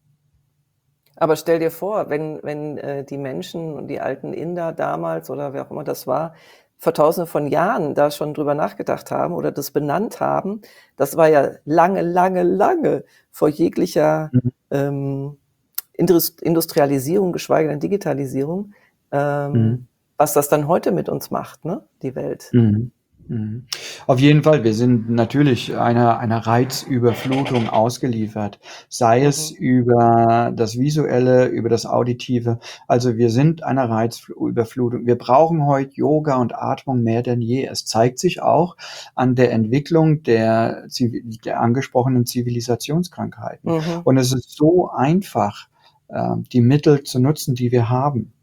[SPEAKER 1] Aber stell dir vor, wenn, wenn äh, die Menschen und die alten Inder damals oder wer auch immer das war, vor tausenden von Jahren da schon drüber nachgedacht haben oder das benannt haben, das war ja lange, lange, lange vor jeglicher
[SPEAKER 3] Mhm.
[SPEAKER 1] ähm, Indust- Industrialisierung, geschweige denn Digitalisierung, ähm,
[SPEAKER 3] Mhm.
[SPEAKER 1] was das dann heute mit uns macht, ne? Die Welt.
[SPEAKER 3] Mhm. Mhm. Auf jeden Fall, wir sind natürlich einer, einer Reizüberflutung ausgeliefert, sei es
[SPEAKER 1] Mhm.
[SPEAKER 3] über das Visuelle, über das Auditive. Also wir sind einer Reizüberflutung. Wir brauchen heute Yoga und Atmung mehr denn je. Es zeigt sich auch an der Entwicklung der, Zivi- der angesprochenen Zivilisationskrankheiten.
[SPEAKER 1] Mhm.
[SPEAKER 3] Und es ist so einfach, äh, die Mittel zu nutzen, die wir haben.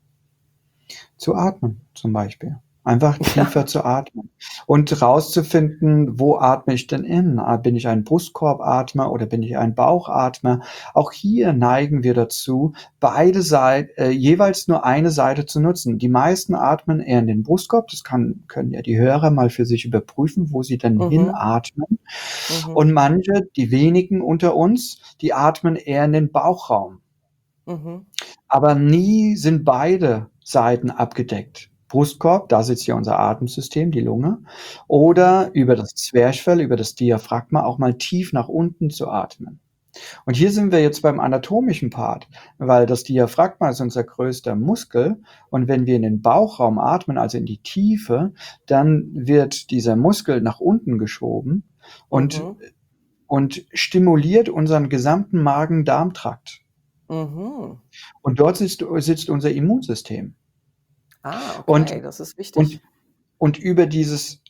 [SPEAKER 3] Zu atmen zum Beispiel. Einfach tiefer
[SPEAKER 1] Ja.
[SPEAKER 3] zu atmen und rauszufinden, wo atme ich denn in? Ah, Bin ich ein Brustkorbatmer oder bin ich ein Bauchatmer? Auch hier neigen wir dazu, beide Seiten, äh, jeweils nur eine Seite zu nutzen. Die meisten atmen eher in den Brustkorb. Das kann, können ja die Hörer mal für sich überprüfen, wo sie denn
[SPEAKER 1] Mhm.
[SPEAKER 3] hinatmen.
[SPEAKER 1] Mhm.
[SPEAKER 3] Und manche, die wenigen unter uns, die atmen eher in den Bauchraum.
[SPEAKER 1] Mhm.
[SPEAKER 3] Aber nie sind beide Seiten abgedeckt. Brustkorb, da sitzt ja unser Atemsystem, die Lunge, oder über das Zwerchfell, über das Diaphragma auch mal tief nach unten zu atmen. Und hier sind wir jetzt beim anatomischen Part, weil das Diaphragma ist unser größter Muskel und wenn wir in den Bauchraum atmen, also in die Tiefe, dann wird dieser Muskel nach unten geschoben und,
[SPEAKER 1] Mhm.
[SPEAKER 3] und stimuliert unseren gesamten Magen-Darm-Trakt.
[SPEAKER 1] Mhm.
[SPEAKER 3] Und dort sitzt, sitzt unser Immunsystem.
[SPEAKER 1] Ah,
[SPEAKER 3] Und,
[SPEAKER 1] okay, das ist
[SPEAKER 3] und,
[SPEAKER 1] wichtig.
[SPEAKER 3] und über dieses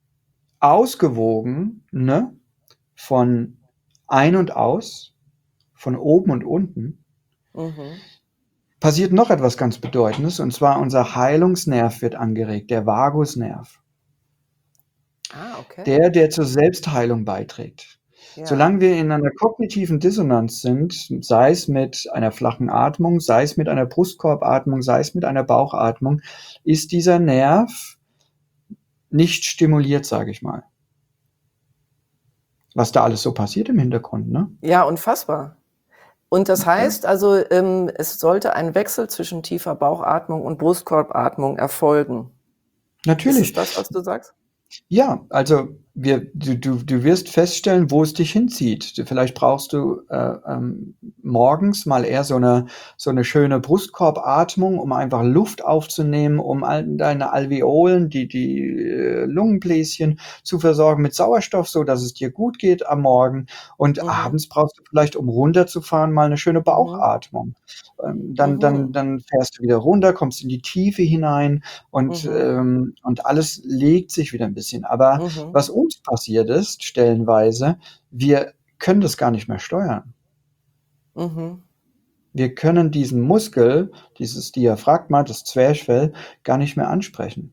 [SPEAKER 3] Ausgewogen, ne, von ein und aus, von oben und unten,
[SPEAKER 1] Mhm.
[SPEAKER 3] passiert noch etwas ganz Bedeutendes, und zwar unser Heilungsnerv wird angeregt, der Vagusnerv.
[SPEAKER 1] Ah, okay.
[SPEAKER 3] Der, der zur Selbstheilung beiträgt.
[SPEAKER 1] Ja.
[SPEAKER 3] Solange wir in einer kognitiven Dissonanz sind, sei es mit einer flachen Atmung, sei es mit einer Brustkorbatmung, sei es mit einer Bauchatmung, ist dieser Nerv nicht stimuliert, sage ich mal. Was da alles so passiert im Hintergrund, ne?
[SPEAKER 1] Ja, unfassbar. Und das heißt also, ähm, es sollte ein Wechsel zwischen tiefer Bauchatmung und Brustkorbatmung erfolgen. Ist es
[SPEAKER 3] Natürlich.
[SPEAKER 1] das, was du sagst?
[SPEAKER 3] Ja, also wir, du, du, du wirst feststellen, wo es dich hinzieht. Du, vielleicht brauchst du äh, ähm, morgens mal eher so eine, so eine schöne Brustkorbatmung, um einfach Luft aufzunehmen, um all deine Alveolen, die, die äh, Lungenbläschen zu versorgen mit Sauerstoff, so dass es dir gut geht am Morgen. Und
[SPEAKER 1] Mhm.
[SPEAKER 3] abends brauchst du vielleicht, um runterzufahren, mal eine schöne
[SPEAKER 1] Mhm.
[SPEAKER 3] Bauchatmung. Ähm, dann, dann,
[SPEAKER 1] Mhm.
[SPEAKER 3] dann fährst du wieder runter, kommst in die Tiefe hinein und,
[SPEAKER 1] Mhm.
[SPEAKER 3] ähm, und alles legt sich wieder ein bisschen. Aber
[SPEAKER 1] Mhm.
[SPEAKER 3] was uns passiert ist, stellenweise, wir können das gar nicht mehr steuern.
[SPEAKER 1] Mhm.
[SPEAKER 3] Wir können diesen Muskel, dieses Diaphragma, das Zwerchfell, gar nicht mehr ansprechen.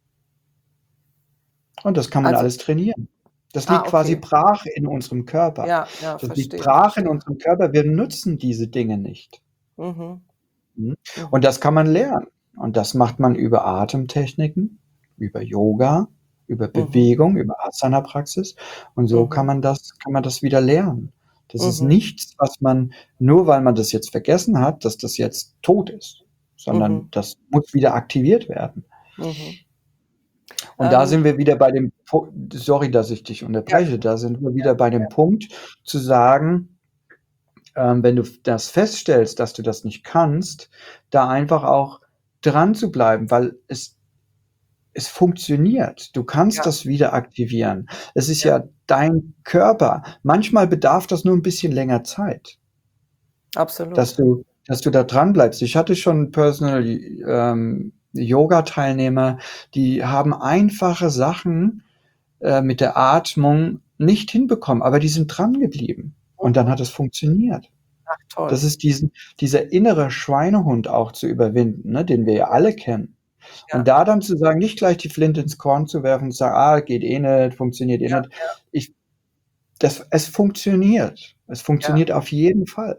[SPEAKER 3] Und das kann man
[SPEAKER 1] Also
[SPEAKER 3] alles trainieren. Das
[SPEAKER 1] ah,
[SPEAKER 3] liegt quasi
[SPEAKER 1] okay.
[SPEAKER 3] brach in unserem Körper.
[SPEAKER 1] Ja, ja,
[SPEAKER 3] Das liegt
[SPEAKER 1] verstehe,
[SPEAKER 3] brach in
[SPEAKER 1] verstehe.
[SPEAKER 3] unserem Körper. Wir nutzen diese Dinge nicht.
[SPEAKER 1] Mhm.
[SPEAKER 3] Mhm. Und
[SPEAKER 1] Mhm.
[SPEAKER 3] das kann man lernen. Und das macht man über Atemtechniken, über Yoga, über
[SPEAKER 1] Mhm.
[SPEAKER 3] Bewegung, über Asana-Praxis. Und so kann
[SPEAKER 1] Mhm.
[SPEAKER 3] man das, kann man das wieder lernen. Das ist
[SPEAKER 1] Mhm.
[SPEAKER 3] nichts, was man, nur weil man das jetzt vergessen hat, dass das jetzt tot ist, sondern
[SPEAKER 1] Mhm.
[SPEAKER 3] das muss wieder aktiviert werden.
[SPEAKER 1] Mhm.
[SPEAKER 3] Und da
[SPEAKER 1] Ähm,
[SPEAKER 3] sind wir wieder bei dem Pu sorry, dass ich dich
[SPEAKER 1] ja,
[SPEAKER 3] unterbreche, da sind wir
[SPEAKER 1] ja,
[SPEAKER 3] wieder bei
[SPEAKER 1] ja.
[SPEAKER 3] dem Punkt zu sagen, ähm, wenn du das feststellst, dass du das nicht kannst, da einfach auch dran zu bleiben, weil es es funktioniert. Du kannst
[SPEAKER 1] Ja,
[SPEAKER 3] das wieder aktivieren. Es ist
[SPEAKER 1] ja,
[SPEAKER 3] ja dein Körper. Manchmal bedarf das nur ein bisschen länger Zeit, dass
[SPEAKER 1] absolut.
[SPEAKER 3] du dass du da dran bleibst. Ich hatte schon Personal, ähm, Yoga-Teilnehmer, die haben einfache Sachen, äh, mit der Atmung nicht hinbekommen, aber die sind dran geblieben und dann
[SPEAKER 1] Mhm.
[SPEAKER 3] hat es funktioniert.
[SPEAKER 1] Ach,
[SPEAKER 3] Das
[SPEAKER 1] toll.
[SPEAKER 3] ist diesen dieser innere Schweinehund auch zu überwinden, ne, den wir ja
[SPEAKER 1] Ja,
[SPEAKER 3] alle kennen. Und
[SPEAKER 1] ja,
[SPEAKER 3] da dann zu sagen, nicht gleich die Flinte ins Korn zu werfen und zu sagen: „Ah, geht eh nicht, funktioniert eh
[SPEAKER 1] ja,
[SPEAKER 3] nicht.“ Ich das es funktioniert. Es
[SPEAKER 1] ja,
[SPEAKER 3] funktioniert auf jeden Fall.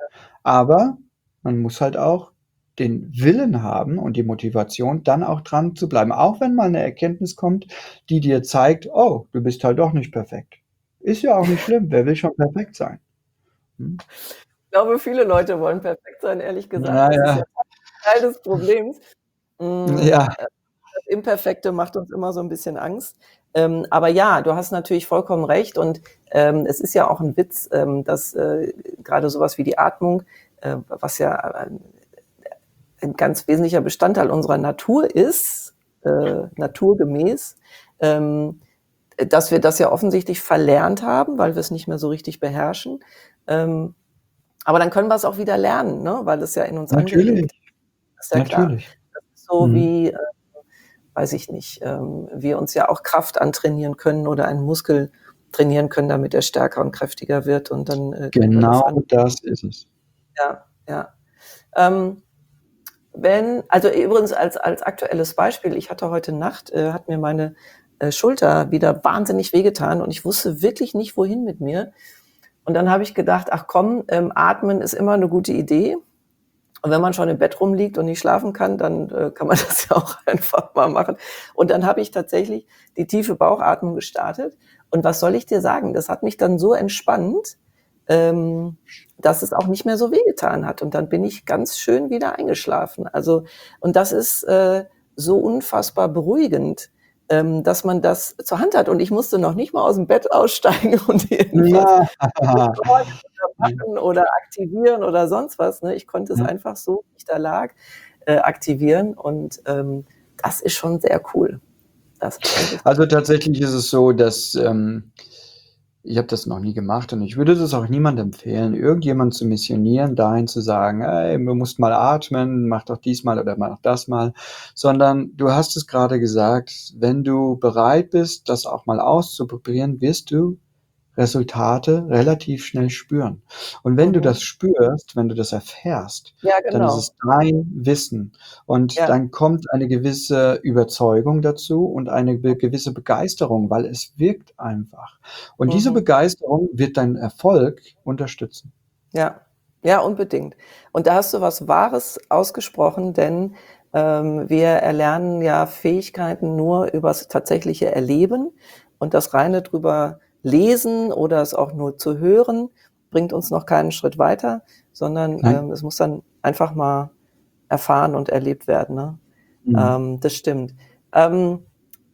[SPEAKER 3] Aber man muss halt auch den Willen haben und die Motivation, dann auch dran zu bleiben. Auch wenn mal 'ne Erkenntnis kommt, die dir zeigt: „Oh, du bist halt doch nicht perfekt.“ Ist ja auch nicht schlimm. Wer will schon perfekt sein? Mhm.
[SPEAKER 1] ich glaube, viele Leute wollen perfekt sein, ehrlich gesagt.
[SPEAKER 3] Ja,
[SPEAKER 1] Das ist ja
[SPEAKER 3] ja.
[SPEAKER 1] Teil des Problems. Hm,
[SPEAKER 3] Ja,
[SPEAKER 1] äh, das Imperfekte macht uns immer so 'n bisschen Angst. Ähm, aber ja, du hast natürlich vollkommen recht und, ähm, es ist ja auch 'n Witz, ähm, dass, äh, grade so was wie die Atmung, äh, was ja ein ein ganz wesentlicher Bestandteil unserer Natur ist, äh, naturgemäß, ähm, dass wir das ja offensichtlich verlernt haben, weil wir's nicht mehr so richtig beherrschen. Ähm, aber dann können wir's auch wieder lernen, ne, weil es ja in uns
[SPEAKER 3] natürlich,
[SPEAKER 1] angelegt ist ja klar.
[SPEAKER 3] natürlich.
[SPEAKER 1] Das ist so
[SPEAKER 3] Mhm.
[SPEAKER 1] wie, äh, weiß ich nicht, ähm, wir uns ja auch Kraft antrainieren können oder einen Muskel trainieren können, damit er stärker und kräftiger wird und dann, äh, können wir das
[SPEAKER 3] Genau
[SPEAKER 1] an
[SPEAKER 3] das ist es.
[SPEAKER 1] ja, ja. Ähm, wenn also übrigens als als aktuelles Beispiel, ich hatte heute Nacht äh, hat mir meine, äh, Schulter wieder wahnsinnig wehgetan und ich wusste wirklich nicht, wohin mit mir. Und dann habe ich gedacht: „Ach komm, ähm, atmen ist immer 'ne gute Idee.“ Und wenn man schon im Bett rumliegt und nicht schlafen kann, dann, äh, kann man das ja auch einfach mal machen. Und dann habe ich tatsächlich die tiefe Bauchatmung gestartet. Und was soll ich dir sagen? Das hat mich dann so entspannt, ähm, dass es auch nicht mehr so wehgetan hat. Und dann bin ich ganz schön wieder eingeschlafen. Also und das ist, äh, so unfassbar beruhigend, ähm, dass man das zur Hand hat. Und ich musste noch nicht mal aus'm Bett aussteigen und irgendwas
[SPEAKER 3] Ja.
[SPEAKER 1] besorgen oder machen oder aktivieren oder sonst was, ne? Ich konnte es
[SPEAKER 3] Ja.
[SPEAKER 1] einfach so, wie ich da lag, äh, aktivieren und, ähm, das ist schon sehr cool. Das ist schon richtig
[SPEAKER 3] Also, tatsächlich ist es so, dass, ähm ich habe das noch nie gemacht und ich würde das auch niemandem empfehlen, irgendjemand zu missionieren, dahin zu sagen: „Ey, du musst mal atmen, mach doch dies mal oder mach das mal.“ Sondern du hast es grade gesagt, wenn du bereit bist, das auch mal auszuprobieren, wirst du Resultate relativ schnell spüren. Und wenn du
[SPEAKER 1] Mhm.
[SPEAKER 3] das spürst, wenn du das erfährst,
[SPEAKER 1] Ja,
[SPEAKER 3] dann ist es
[SPEAKER 1] genau.
[SPEAKER 3] dein Wissen. Und
[SPEAKER 1] Ja.
[SPEAKER 3] dann kommt eine gewisse Überzeugung dazu und eine be gewisse Begeisterung, weil es wirkt einfach. Und diese
[SPEAKER 1] Mhm.
[SPEAKER 3] Begeisterung wird deinen Erfolg unterstützen.
[SPEAKER 1] Ja, ja, unbedingt. Und da hast du was Wahres ausgesprochen, denn, ähm, wir erlernen ja Fähigkeiten nur übers tatsächliche Erleben und das reine drüber lesen oder es auch nur zu hören, bringt uns noch keinen Schritt weiter, sondern,
[SPEAKER 3] Nein.
[SPEAKER 1] ähm, es muss dann einfach mal erfahren und erlebt werden, ne?
[SPEAKER 3] Mhm.
[SPEAKER 1] Ähm, das stimmt. Ähm,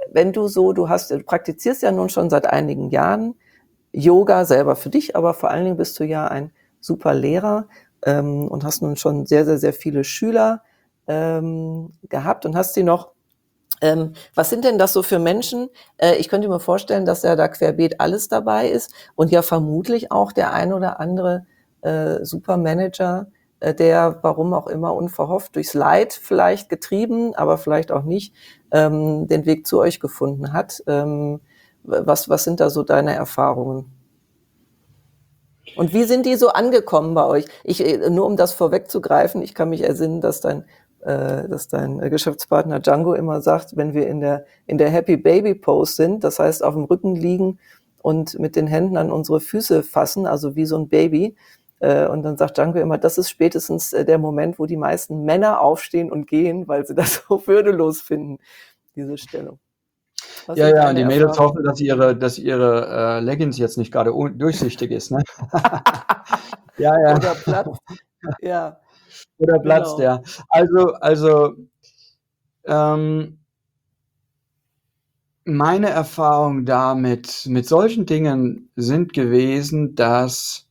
[SPEAKER 1] wenn du so, du hast, du praktizierst ja nun schon seit einigen Jahren Yoga selber für dich, aber vor allen Dingen bist du ja ein super Lehrer ähm, und hast nun schon sehr, sehr, sehr viele Schüler ähm, gehabt und hast sie noch. Ähm, was sind denn das so für Menschen? Äh, ich könnte mir vorstellen, dass ja da querbeet alles dabei ist und ja vermutlich auch der ein oder andere äh, Supermanager, äh, der, warum auch immer, unverhofft durchs Leid vielleicht getrieben, aber vielleicht auch nicht, ähm, den Weg zu euch gefunden hat. Ähm, was, was sind da so deine Erfahrungen? Und wie sind die so angekommen bei euch? Ich, äh, nur um das vorwegzugreifen, ich kann mich ersinnen, dass dein, äh, dass dein äh, Geschäftspartner Django immer sagt, wenn wir in der, in der Happy Baby Pose sind, das heißt auf dem Rücken liegen und mit den Händen an unsere Füße fassen, also wie so ein Baby. Äh, und dann sagt Django immer, das ist spätestens äh, der Moment, wo die meisten Männer aufstehen und gehen, weil sie das so würdelos finden, diese Stellung. Was
[SPEAKER 3] Ja,
[SPEAKER 1] sind
[SPEAKER 3] ja, und die
[SPEAKER 1] deine
[SPEAKER 3] Mädels
[SPEAKER 1] Erfahrungen?
[SPEAKER 3] hoffen, dass ihre, dass ihre äh, Leggings jetzt nicht gerade un- durchsichtig ist, ne? Ja, ja.
[SPEAKER 1] Oder platzt. Ja,
[SPEAKER 3] Oder platzt,
[SPEAKER 1] genau.
[SPEAKER 3] ja. Also, also ähm, meine Erfahrung damit, mit solchen Dingen sind gewesen, dass,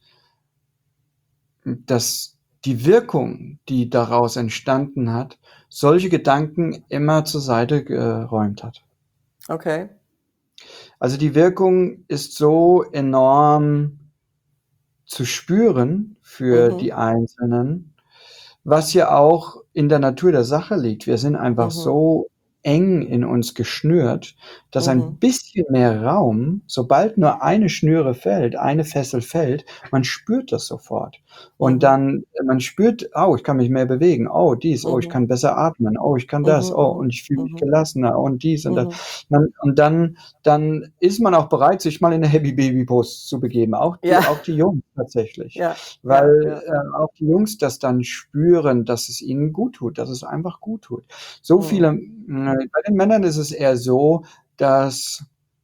[SPEAKER 3] dass die Wirkung, die daraus entstanden hat, solche Gedanken immer zur Seite geräumt hat.
[SPEAKER 1] Okay.
[SPEAKER 3] Also die Wirkung ist so enorm zu spüren für
[SPEAKER 1] Mhm.
[SPEAKER 3] die Einzelnen, was ja auch in der Natur der Sache liegt. Wir sind einfach
[SPEAKER 1] Mhm.
[SPEAKER 3] so eng in uns geschnürt, dass ein
[SPEAKER 1] Mhm.
[SPEAKER 3] bisschen mehr Raum, sobald nur eine Schnüre fällt, eine Fessel fällt, man spürt das sofort. Und
[SPEAKER 1] Mhm.
[SPEAKER 3] dann, man spürt, oh, ich kann mich mehr bewegen, oh, dies, oh, ich
[SPEAKER 1] Mhm.
[SPEAKER 3] kann besser atmen, oh, ich kann das, oh,
[SPEAKER 1] Mhm.
[SPEAKER 3] und ich fühle mich
[SPEAKER 1] Mhm.
[SPEAKER 3] gelassener und dies und das.
[SPEAKER 1] Mhm.
[SPEAKER 3] Man, und dann, dann ist man auch bereit, sich mal in eine Happy Baby Pose zu begeben. Auch
[SPEAKER 1] Ja,
[SPEAKER 3] die, auch die Jungs tatsächlich.
[SPEAKER 1] ja, ja,
[SPEAKER 3] Weil
[SPEAKER 1] ja.
[SPEAKER 3] äh, auch die Jungs das dann spüren, dass es ihnen gut tut, dass es einfach gut tut. So viele,
[SPEAKER 1] Mhm.
[SPEAKER 3] äh, bei den Männern ist es eher so, dass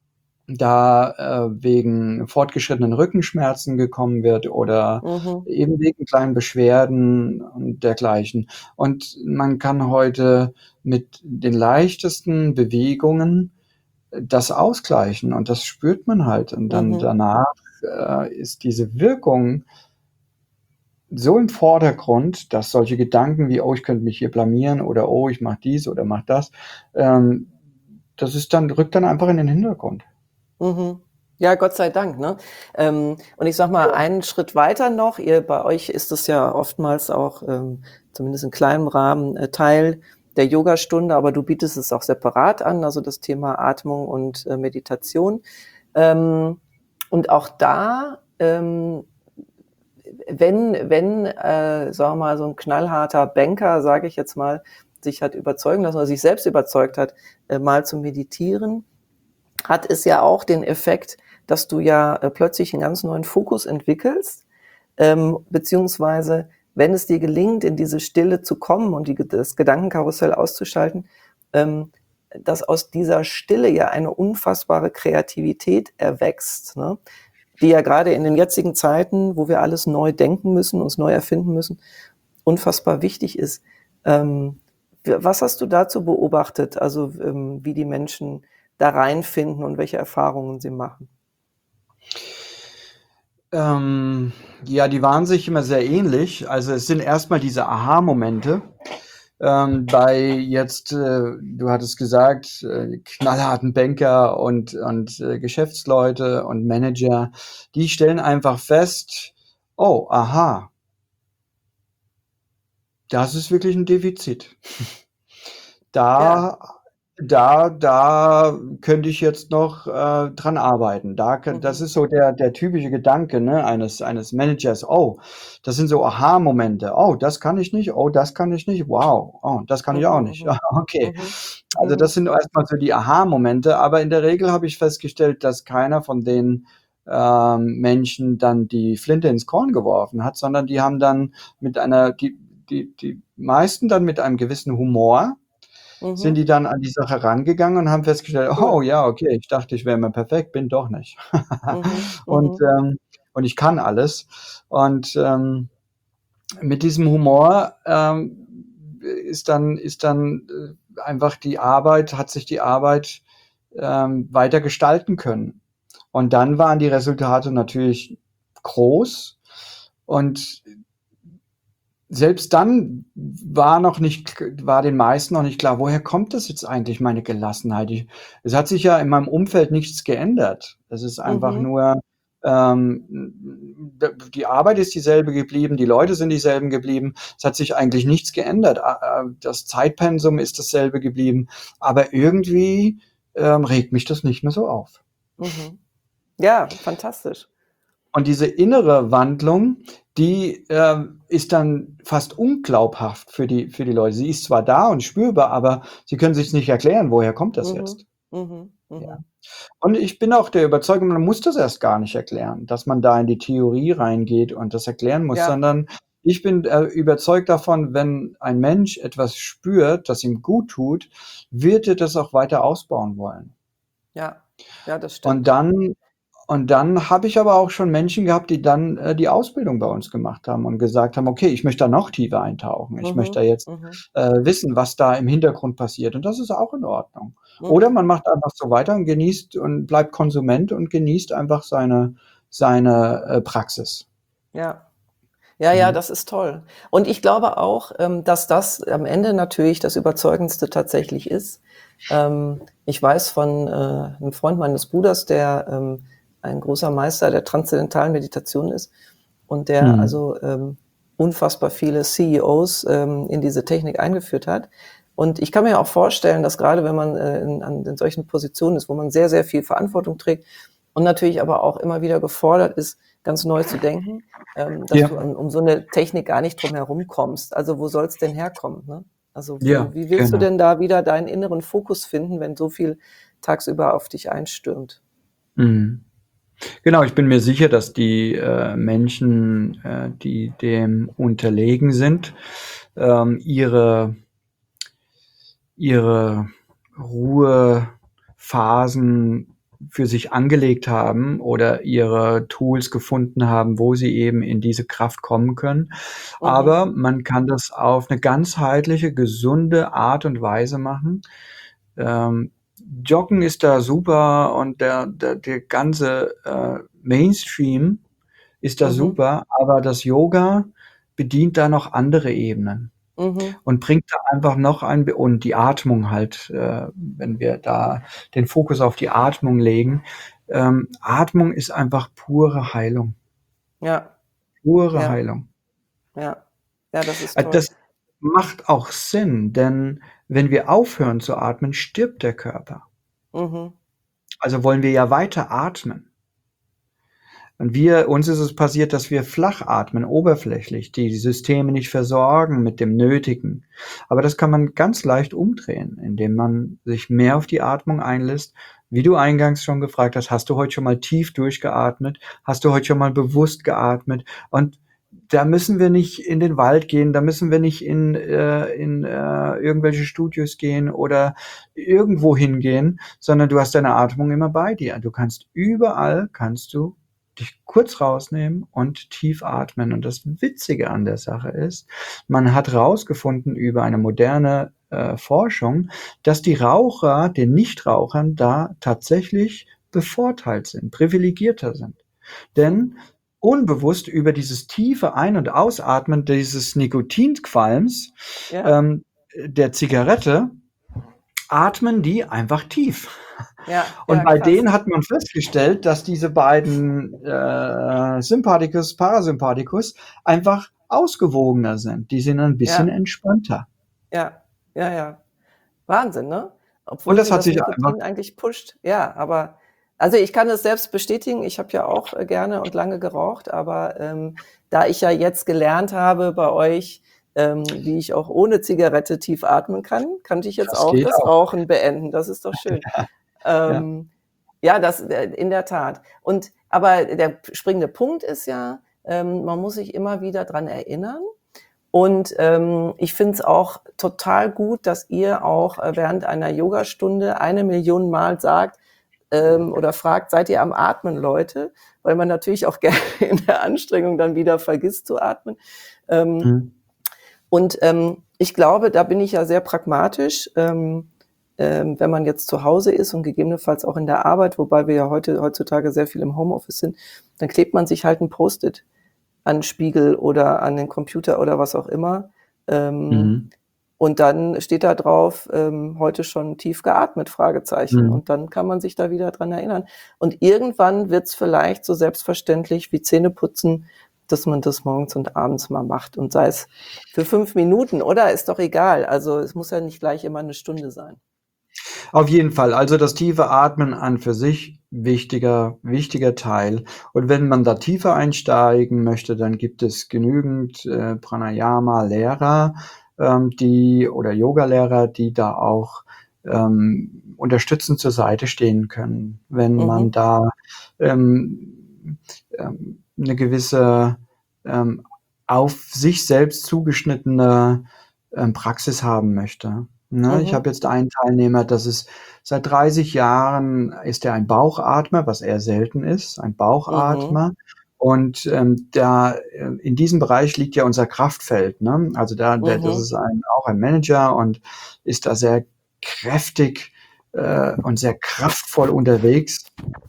[SPEAKER 3] da äh, wegen fortgeschrittenen Rückenschmerzen gekommen wird oder
[SPEAKER 1] Mhm.
[SPEAKER 3] eben wegen kleinen Beschwerden und dergleichen. Und man kann heute mit den leichtesten Bewegungen das ausgleichen und das spürt man halt. Und dann
[SPEAKER 1] Mhm.
[SPEAKER 3] danach äh, ist diese Wirkung so im Vordergrund, dass solche Gedanken wie, oh, ich könnte mich hier blamieren oder oh, ich mache dies oder mache das, ähm, das ist dann, rückt dann einfach in den Hintergrund.
[SPEAKER 1] Mhm. Ja, Gott sei Dank, ne? Ähm, und ich sag mal, einen Schritt weiter noch, ihr, bei euch ist es ja oftmals auch, ähm, zumindest in kleinem Rahmen, äh, Teil der Yogastunde, aber du bietest es auch separat an, also das Thema Atmung und äh, Meditation. Ähm, und auch da, ähm, wenn, wenn, äh, sagen wir mal, so ein knallharter Banker, sage ich jetzt mal, sich hat überzeugen lassen oder sich selbst überzeugt hat, äh, mal zu meditieren, hat es ja auch den Effekt, dass du ja äh, plötzlich einen ganz neuen Fokus entwickelst, ähm, beziehungsweise wenn es dir gelingt, in diese Stille zu kommen und die, das Gedankenkarussell auszuschalten, ähm, dass aus dieser Stille ja eine unfassbare Kreativität erwächst, ne? Die ja gerade in den jetzigen Zeiten, wo wir alles neu denken müssen, uns neu erfinden müssen, unfassbar wichtig ist. Ähm, was hast du dazu beobachtet, also ähm, wie die Menschen da reinfinden und welche Erfahrungen sie machen?
[SPEAKER 3] Ähm, ja, die waren sich immer sehr ähnlich. Also es sind erstmal diese Aha-Momente. Ähm, bei jetzt, äh, du hattest gesagt, äh, knallharten Banker und, und äh, Geschäftsleute und Manager, die stellen einfach fest, oh, aha, das ist wirklich ein Defizit.
[SPEAKER 1] Ja.
[SPEAKER 3] Da da da könnte ich jetzt noch, äh, dran arbeiten. Da könn das
[SPEAKER 1] Mhm.
[SPEAKER 3] ist so der der typische Gedanke, ne, eines eines Managers. Oh, das sind so Aha-Momente. Oh, das kann ich nicht. Oh, das kann ich nicht. Wow. Oh, das kann ich auch
[SPEAKER 1] Mhm,
[SPEAKER 3] nicht.
[SPEAKER 1] mhm,
[SPEAKER 3] Okay.
[SPEAKER 1] mhm,
[SPEAKER 3] Also, das
[SPEAKER 1] mhm,
[SPEAKER 3] sind erst mal so die Aha-Momente, aber in der Regel habe ich festgestellt, dass keiner von den, ähm, Menschen dann die Flinte ins Korn geworfen hat, sondern die haben dann mit einer die die die meisten dann mit einem gewissen Humor sind
[SPEAKER 1] mhm.
[SPEAKER 3] die dann an die Sache rangegangen und haben festgestellt: „Oh
[SPEAKER 1] Cool.
[SPEAKER 3] ja, okay, ich dachte, ich wäre immer perfekt, bin doch nicht.“
[SPEAKER 1] Mhm,
[SPEAKER 3] Und,
[SPEAKER 1] mhm,
[SPEAKER 3] ähm und ich kann alles. Und, ähm, mit diesem Humor, ähm, ist dann ist dann, äh, einfach die Arbeit hat sich die Arbeit ähm, weiter gestalten können. Und dann waren die Resultate natürlich groß. Und selbst dann war noch nicht, war den meisten noch nicht klar, woher kommt das jetzt eigentlich, meine Gelassenheit? Ich, es hat sich ja in meinem Umfeld nichts geändert. Es ist einfach
[SPEAKER 1] Mhm.
[SPEAKER 3] nur, ähm, die Arbeit ist dieselbe geblieben, die Leute sind dieselben geblieben. Es hat sich eigentlich nichts geändert. Das Zeitpensum ist dasselbe geblieben. Aber irgendwie ähm, regt mich das nicht mehr so auf.
[SPEAKER 1] Mhm. Ja, fantastisch.
[SPEAKER 3] Und diese innere Wandlung, die äh, ist dann fast unglaubhaft für die, für die Leute. Sie ist zwar da und spürbar, aber sie können sich nicht erklären, woher kommt das
[SPEAKER 1] Mhm.
[SPEAKER 3] jetzt.
[SPEAKER 1] Mhm.
[SPEAKER 3] Ja.
[SPEAKER 1] Mhm.
[SPEAKER 3] Und ich bin auch der Überzeugung, man muss das erst gar nicht erklären, dass man da in die Theorie reingeht und das erklären muss,
[SPEAKER 1] Ja,
[SPEAKER 3] sondern ich bin äh, überzeugt davon, wenn ein Mensch etwas spürt, das ihm gut tut, wird er das auch weiter ausbauen wollen.
[SPEAKER 1] ja, ja, das
[SPEAKER 3] Und
[SPEAKER 1] stimmt.
[SPEAKER 3] dann und dann habe ich aber auch schon Menschen gehabt, die dann äh, die Ausbildung bei uns gemacht haben und gesagt haben: „Okay, ich möchte da noch tiefer eintauchen. Ich möchte
[SPEAKER 1] Mhm.
[SPEAKER 3] da jetzt
[SPEAKER 1] Mhm.
[SPEAKER 3] äh, wissen, was da im Hintergrund passiert." Und das ist auch in Ordnung. Oder
[SPEAKER 1] Mhm.
[SPEAKER 3] man macht einfach so weiter und genießt und bleibt Konsument und genießt einfach seine seine äh, Praxis.
[SPEAKER 1] Ja. Ja, ja,
[SPEAKER 3] Mhm.
[SPEAKER 1] das ist toll. Und ich glaube auch, ähm, dass das am Ende natürlich das Überzeugendste tatsächlich ist. Ähm, ich weiß von äh, einem Freund meines Bruders, der ähm, ein großer Meister der transzendentalen Meditation ist und der
[SPEAKER 3] Mhm.
[SPEAKER 1] also ähm, unfassbar viele C E Os ähm, in diese Technik eingeführt hat. Und ich kann mir auch vorstellen, dass gerade wenn man äh, in, an, in solchen Positionen ist, wo man sehr, sehr viel Verantwortung trägt und natürlich aber auch immer wieder gefordert ist, ganz neu zu denken, ähm, dass
[SPEAKER 3] Ja,
[SPEAKER 1] du um, um so eine Technik gar nicht drum herum kommst. Also wo soll es denn herkommen? Ne? Also
[SPEAKER 3] ja,
[SPEAKER 1] wie, wie willst du
[SPEAKER 3] genau.
[SPEAKER 1] denn da wieder deinen inneren Fokus finden, wenn so viel tagsüber auf dich einstürmt?
[SPEAKER 3] Mhm. Genau, ich bin mir sicher, dass die äh, Menschen, äh, die dem unterlegen sind, ähm, ihre ihre Ruhephasen für sich angelegt haben oder ihre Tools gefunden haben, wo sie eben in diese Kraft kommen können.
[SPEAKER 1] Mhm.
[SPEAKER 3] Aber man kann das auf eine ganzheitliche, gesunde Art und Weise machen. Ähm, Joggen ist da super und der, der, der ganze äh, Mainstream ist da
[SPEAKER 1] Mhm.
[SPEAKER 3] super, aber das Yoga bedient da noch andere Ebenen
[SPEAKER 1] Mhm.
[SPEAKER 3] und bringt da einfach noch ein und die Atmung halt, äh, wenn wir da den Fokus auf die Atmung legen. Ähm, Atmung ist einfach pure Heilung,
[SPEAKER 1] Ja,
[SPEAKER 3] pure
[SPEAKER 1] ja,
[SPEAKER 3] Heilung.
[SPEAKER 1] ja. Ja, das ist
[SPEAKER 3] Äh,
[SPEAKER 1] toll.
[SPEAKER 3] das macht auch Sinn, denn wenn wir aufhören zu atmen, stirbt der Körper.
[SPEAKER 1] Mhm.
[SPEAKER 3] Also wollen wir ja weiter atmen. Und wir, uns ist es passiert, dass wir flach atmen, oberflächlich, die Systeme nicht versorgen mit dem Nötigen. Aber das kann man ganz leicht umdrehen, indem man sich mehr auf die Atmung einlässt. Wie du eingangs schon gefragt hast, hast du heute schon mal tief durchgeatmet? Hast du heute schon mal bewusst geatmet? Und da müssen wir nicht in den Wald gehen, da müssen wir nicht in, äh, in äh, irgendwelche Studios gehen oder irgendwo hingehen, sondern du hast deine Atmung immer bei dir. Du kannst überall, kannst du dich kurz rausnehmen und tief atmen. Und das Witzige an der Sache ist, man hat rausgefunden über eine moderne äh, Forschung, dass die Raucher den Nichtrauchern da tatsächlich bevorteilt sind, privilegierter sind. Denn unbewusst über dieses tiefe Ein- und Ausatmen dieses Nikotinqualms
[SPEAKER 1] Ja,
[SPEAKER 3] ähm, der Zigarette atmen die einfach tief.
[SPEAKER 1] ja,
[SPEAKER 3] Und
[SPEAKER 1] ja,
[SPEAKER 3] bei
[SPEAKER 1] krass.
[SPEAKER 3] denen hat man festgestellt, dass diese beiden äh, Sympathikus, Parasympathikus einfach ausgewogener sind. Die sind ein bisschen
[SPEAKER 1] Ja,
[SPEAKER 3] entspannter.
[SPEAKER 1] ja, ja, ja. Wahnsinn, ne?
[SPEAKER 3] Und
[SPEAKER 1] Obwohl
[SPEAKER 3] das
[SPEAKER 1] sie
[SPEAKER 3] hat
[SPEAKER 1] das
[SPEAKER 3] sich einfach,
[SPEAKER 1] Nikotin eigentlich pusht. Ja, aber also ich kann es selbst bestätigen. Ich habe ja auch äh, gerne und lange geraucht, aber ähm, da ich ja jetzt gelernt habe bei euch, ähm, wie ich auch ohne Zigarette tief atmen kann, kannte ich jetzt
[SPEAKER 3] das
[SPEAKER 1] auch
[SPEAKER 3] geht
[SPEAKER 1] das
[SPEAKER 3] auch.
[SPEAKER 1] Rauchen beenden. Das ist doch schön.
[SPEAKER 3] Ja.
[SPEAKER 1] Ähm, ja, das äh, in der Tat. Und aber der springende Punkt ist ja, ähm, man muss sich immer wieder dran erinnern. Und ähm, ich finde es auch total gut, dass ihr auch äh, während einer Yogastunde eine Million Mal sagt ähm, oder fragt, seid ihr am Atmen, Leute? Weil man natürlich auch gerne in der Anstrengung dann wieder vergisst zu atmen. Ähm,
[SPEAKER 3] Mhm.
[SPEAKER 1] und ähm, ich glaube, da bin ich ja sehr pragmatisch. Ähm, ähm, wenn man jetzt zu Hause ist und gegebenenfalls auch in der Arbeit, wobei wir ja heute heutzutage sehr viel im Homeoffice sind, dann klebt man sich halt ein Post-it an den Spiegel oder an den Computer oder was auch immer. Ähm,
[SPEAKER 3] Mhm.
[SPEAKER 1] und dann steht da drauf, ähm, heute schon tief geatmet, Fragezeichen.
[SPEAKER 3] Mhm.
[SPEAKER 1] Und dann kann man sich da wieder dran erinnern. Und irgendwann wird's vielleicht so selbstverständlich wie Zähneputzen, dass man das morgens und abends mal macht. Und sei es für fünf Minuten, oder? Ist doch egal. Also es muss ja nicht gleich immer eine Stunde sein.
[SPEAKER 3] Auf jeden Fall. Also das tiefe Atmen an für sich wichtiger, wichtiger Teil. Und wenn man da tiefer einsteigen möchte, dann gibt es genügend äh, Pranayama-Lehrer, ähm, die oder Yoga-Lehrer, die da auch ähm, unterstützend zur Seite stehen können, wenn man
[SPEAKER 1] Mhm,
[SPEAKER 3] da ähm, ähm, eine gewisse ähm, auf sich selbst zugeschnittene ähm, Praxis haben möchte. Ne, ich
[SPEAKER 1] mhm,
[SPEAKER 3] habe jetzt einen Teilnehmer, das ist seit dreißig Jahren ist er ein Bauchatmer, was eher selten ist, ein
[SPEAKER 1] mhm,
[SPEAKER 3] Bauchatmer. Und ähm, da äh, in diesem Bereich liegt ja unser Kraftfeld. Ne? Also da, der, das
[SPEAKER 1] mhm,
[SPEAKER 3] ist ein, auch ein Manager und ist da sehr kräftig äh, und sehr kraftvoll unterwegs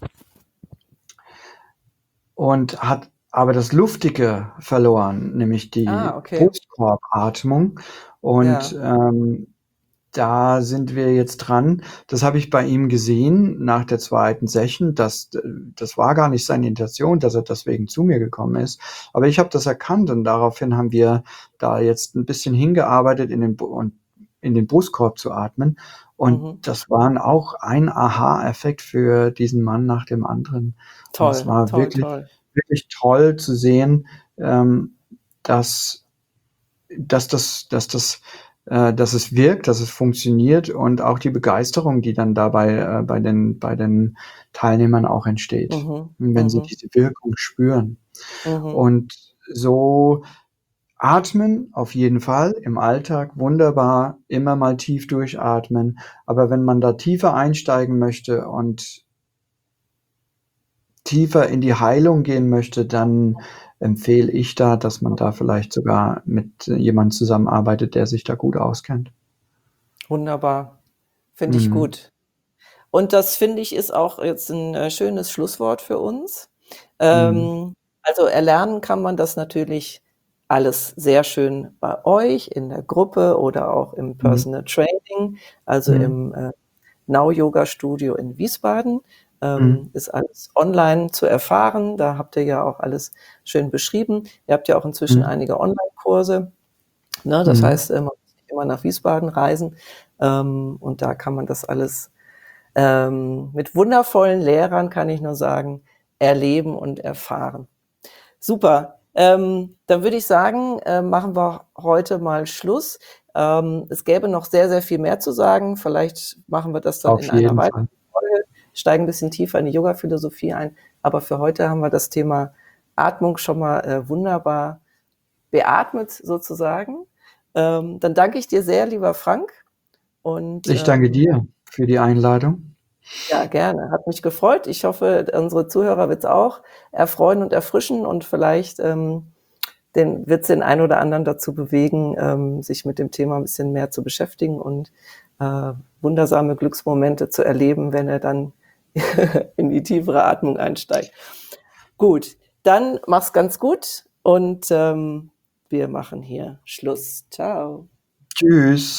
[SPEAKER 3] und hat aber das Luftige verloren, nämlich
[SPEAKER 1] Ah,
[SPEAKER 3] die
[SPEAKER 1] okay.
[SPEAKER 3] Brustkorbatmung. Und
[SPEAKER 1] Ja.
[SPEAKER 3] ähm, da sind wir jetzt dran. Das habe ich bei ihm gesehen nach der zweiten Session. Das, das war gar nicht seine Intention, dass er deswegen zu mir gekommen ist. Aber ich habe das erkannt und daraufhin haben wir da jetzt ein bisschen hingearbeitet, in den, Bu- und in den Brustkorb zu atmen. Und
[SPEAKER 1] Mhm.
[SPEAKER 3] das waren auch ein Aha-Effekt für diesen Mann nach dem anderen. Und es
[SPEAKER 1] Toll,
[SPEAKER 3] war
[SPEAKER 1] toll,
[SPEAKER 3] wirklich,
[SPEAKER 1] toll.
[SPEAKER 3] wirklich toll zu sehen, ähm, dass dass das, dass das, äh, dass es wirkt, dass es funktioniert und auch die Begeisterung, die dann dabei äh, bei den bei den Teilnehmern auch entsteht,
[SPEAKER 1] Mhm,
[SPEAKER 3] wenn sie
[SPEAKER 1] mhm,
[SPEAKER 3] diese Wirkung spüren.
[SPEAKER 1] mhm,
[SPEAKER 3] Und so atmen auf jeden Fall im Alltag wunderbar, immer mal tief durchatmen. Aber wenn man da tiefer einsteigen möchte und tiefer in die Heilung gehen möchte, dann empfehle ich da, dass man da vielleicht sogar mit jemandem zusammenarbeitet, der sich da gut auskennt.
[SPEAKER 1] wunderbar. Finde ich
[SPEAKER 3] Mhm.
[SPEAKER 1] gut. Und das finde ich, ist auch jetzt ein äh, schönes Schlusswort für uns.
[SPEAKER 3] Mhm.
[SPEAKER 1] Ähm, also erlernen kann man das natürlich alles sehr schön bei euch in der Gruppe oder auch im
[SPEAKER 3] Mhm.
[SPEAKER 1] Personal Training, also
[SPEAKER 3] Mhm.
[SPEAKER 1] im äh, Now Yoga Studio in Wiesbaden.
[SPEAKER 3] Mhm.
[SPEAKER 1] Ähm, ist alles online zu erfahren. Da habt ihr ja auch alles schön beschrieben. Ihr habt ja auch inzwischen
[SPEAKER 3] Mhm.
[SPEAKER 1] einige Online-Kurse. Ne? Das
[SPEAKER 3] Mhm.
[SPEAKER 1] heißt, äh, man muss nicht immer nach Wiesbaden reisen. Ähm, und da kann man das alles ähm, mit wundervollen Lehrern, kann ich nur sagen, erleben und erfahren. Super. Ähm, dann würde ich sagen, äh, machen wir heute mal Schluss. Ähm, es gäbe noch sehr, sehr viel mehr zu sagen. Vielleicht machen wir das dann
[SPEAKER 3] Auf
[SPEAKER 1] in einer
[SPEAKER 3] jeden
[SPEAKER 1] weiteren
[SPEAKER 3] Fall.
[SPEAKER 1] Folge, steigen ein bisschen tiefer in die Yoga-Philosophie ein. Aber für heute haben wir das Thema Atmung schon mal äh, wunderbar beatmet sozusagen. Ähm, dann danke ich dir sehr, lieber Frank. Und
[SPEAKER 3] Ich danke
[SPEAKER 1] ähm,
[SPEAKER 3] dir für die Einladung.
[SPEAKER 1] ja, gerne. Hat mich gefreut. Ich hoffe, unsere Zuhörer wird es auch erfreuen und erfrischen und vielleicht ähm, den, wird es den einen oder anderen dazu bewegen, ähm, sich mit dem Thema ein bisschen mehr zu beschäftigen und äh, wundersame Glücksmomente zu erleben, wenn er dann in die tiefere Atmung einsteigt. Gut, dann mach's ganz gut und ähm, wir machen hier Schluss. Ciao.
[SPEAKER 3] Tschüss.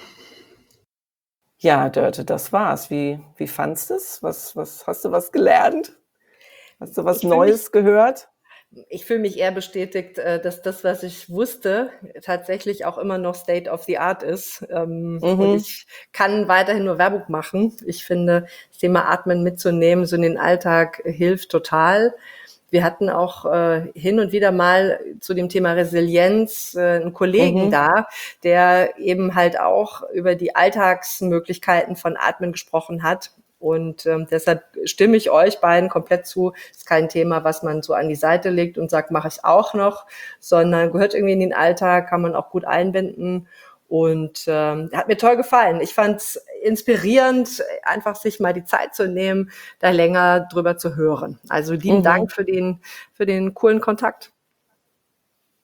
[SPEAKER 1] Ja, Dörte, das war's. Wie, wie fandst du es? Was, was, hast du was gelernt? Hast du was
[SPEAKER 2] Ich fühle mich
[SPEAKER 1] Neues gehört?
[SPEAKER 2] ich fühle mich eher bestätigt, äh, dass das, was ich wusste, tatsächlich auch immer noch State of the Art ist. Ähm, und
[SPEAKER 1] Mhm,
[SPEAKER 2] ich kann weiterhin nur Werbung machen. Ich finde, das Thema Atmen mitzunehmen, so in den Alltag, hilft total. Wir hatten auch äh, hin und wieder mal zu dem Thema Resilienz äh, einen Kollegen
[SPEAKER 1] mhm,
[SPEAKER 2] da, der eben halt auch über die Alltagsmöglichkeiten von Atmen gesprochen hat. Und ähm, deshalb stimme ich euch beiden komplett zu. Ist kein Thema, was man so an die Seite legt und sagt, mache ich auch noch, sondern gehört irgendwie in den Alltag, kann man auch gut einbinden. Und ähm, hat mir toll gefallen. Ich fand es inspirierend, einfach sich mal die Zeit zu nehmen, da länger drüber zu hören. Also lieben
[SPEAKER 1] mhm.
[SPEAKER 2] Dank für den, für den coolen Kontakt.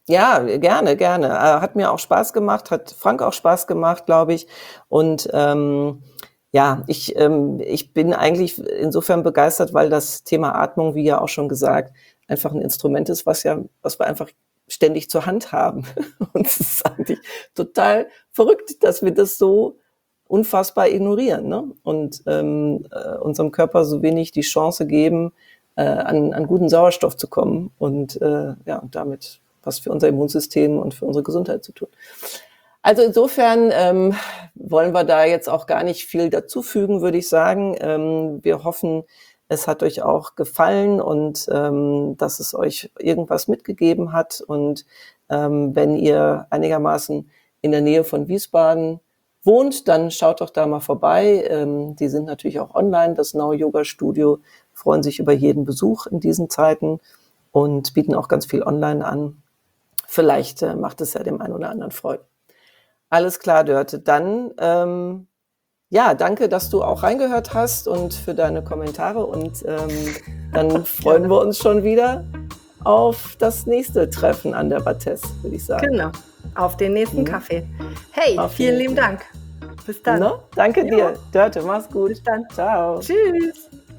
[SPEAKER 1] Ja, gerne, gerne. Äh, hat mir auch Spaß gemacht, hat Frank auch Spaß gemacht, glaube ich. Und ähm, ja, ich, ähm, ich bin eigentlich insofern begeistert, weil das Thema Atmung, wie ja auch schon gesagt, einfach ein Instrument ist, was ja, was wir einfach ständig zur Hand haben. Und es ist eigentlich total verrückt, dass wir das so unfassbar ignorieren, ne? Und ähm, äh, unserem Körper so wenig die Chance geben, äh, an, an guten Sauerstoff zu kommen und äh, ja, und damit was für unser Immunsystem und für unsere Gesundheit zu tun. Also insofern ähm, wollen wir da jetzt auch gar nicht viel dazufügen, würde ich sagen. Ähm, wir hoffen, es hat euch auch gefallen und ähm, dass es euch irgendwas mitgegeben hat. Und ähm, wenn ihr einigermaßen in der Nähe von Wiesbaden wohnt, dann schaut doch da mal vorbei. Ähm, die sind natürlich auch online, das Now Yoga Studio, freuen sich über jeden Besuch in diesen Zeiten und bieten auch ganz viel online an. Vielleicht äh, macht es ja dem einen oder anderen Freude. Alles klar, Dörte. Dann, ähm, ja, danke, dass du auch reingehört hast und für deine Kommentare. Und ähm, dann freuen wir uns schon wieder auf das nächste Treffen an der Battesse, würde ich sagen.
[SPEAKER 2] Genau, auf den nächsten
[SPEAKER 1] Mhm.
[SPEAKER 2] Kaffee. Hey,
[SPEAKER 1] Auf
[SPEAKER 2] vielen
[SPEAKER 1] den
[SPEAKER 2] lieben
[SPEAKER 1] nächsten.
[SPEAKER 2] Dank. Bis dann.
[SPEAKER 1] No? Danke
[SPEAKER 2] Ja.
[SPEAKER 1] dir, Dörte. Mach's gut.
[SPEAKER 2] Bis dann.
[SPEAKER 1] Ciao.
[SPEAKER 2] Tschüss.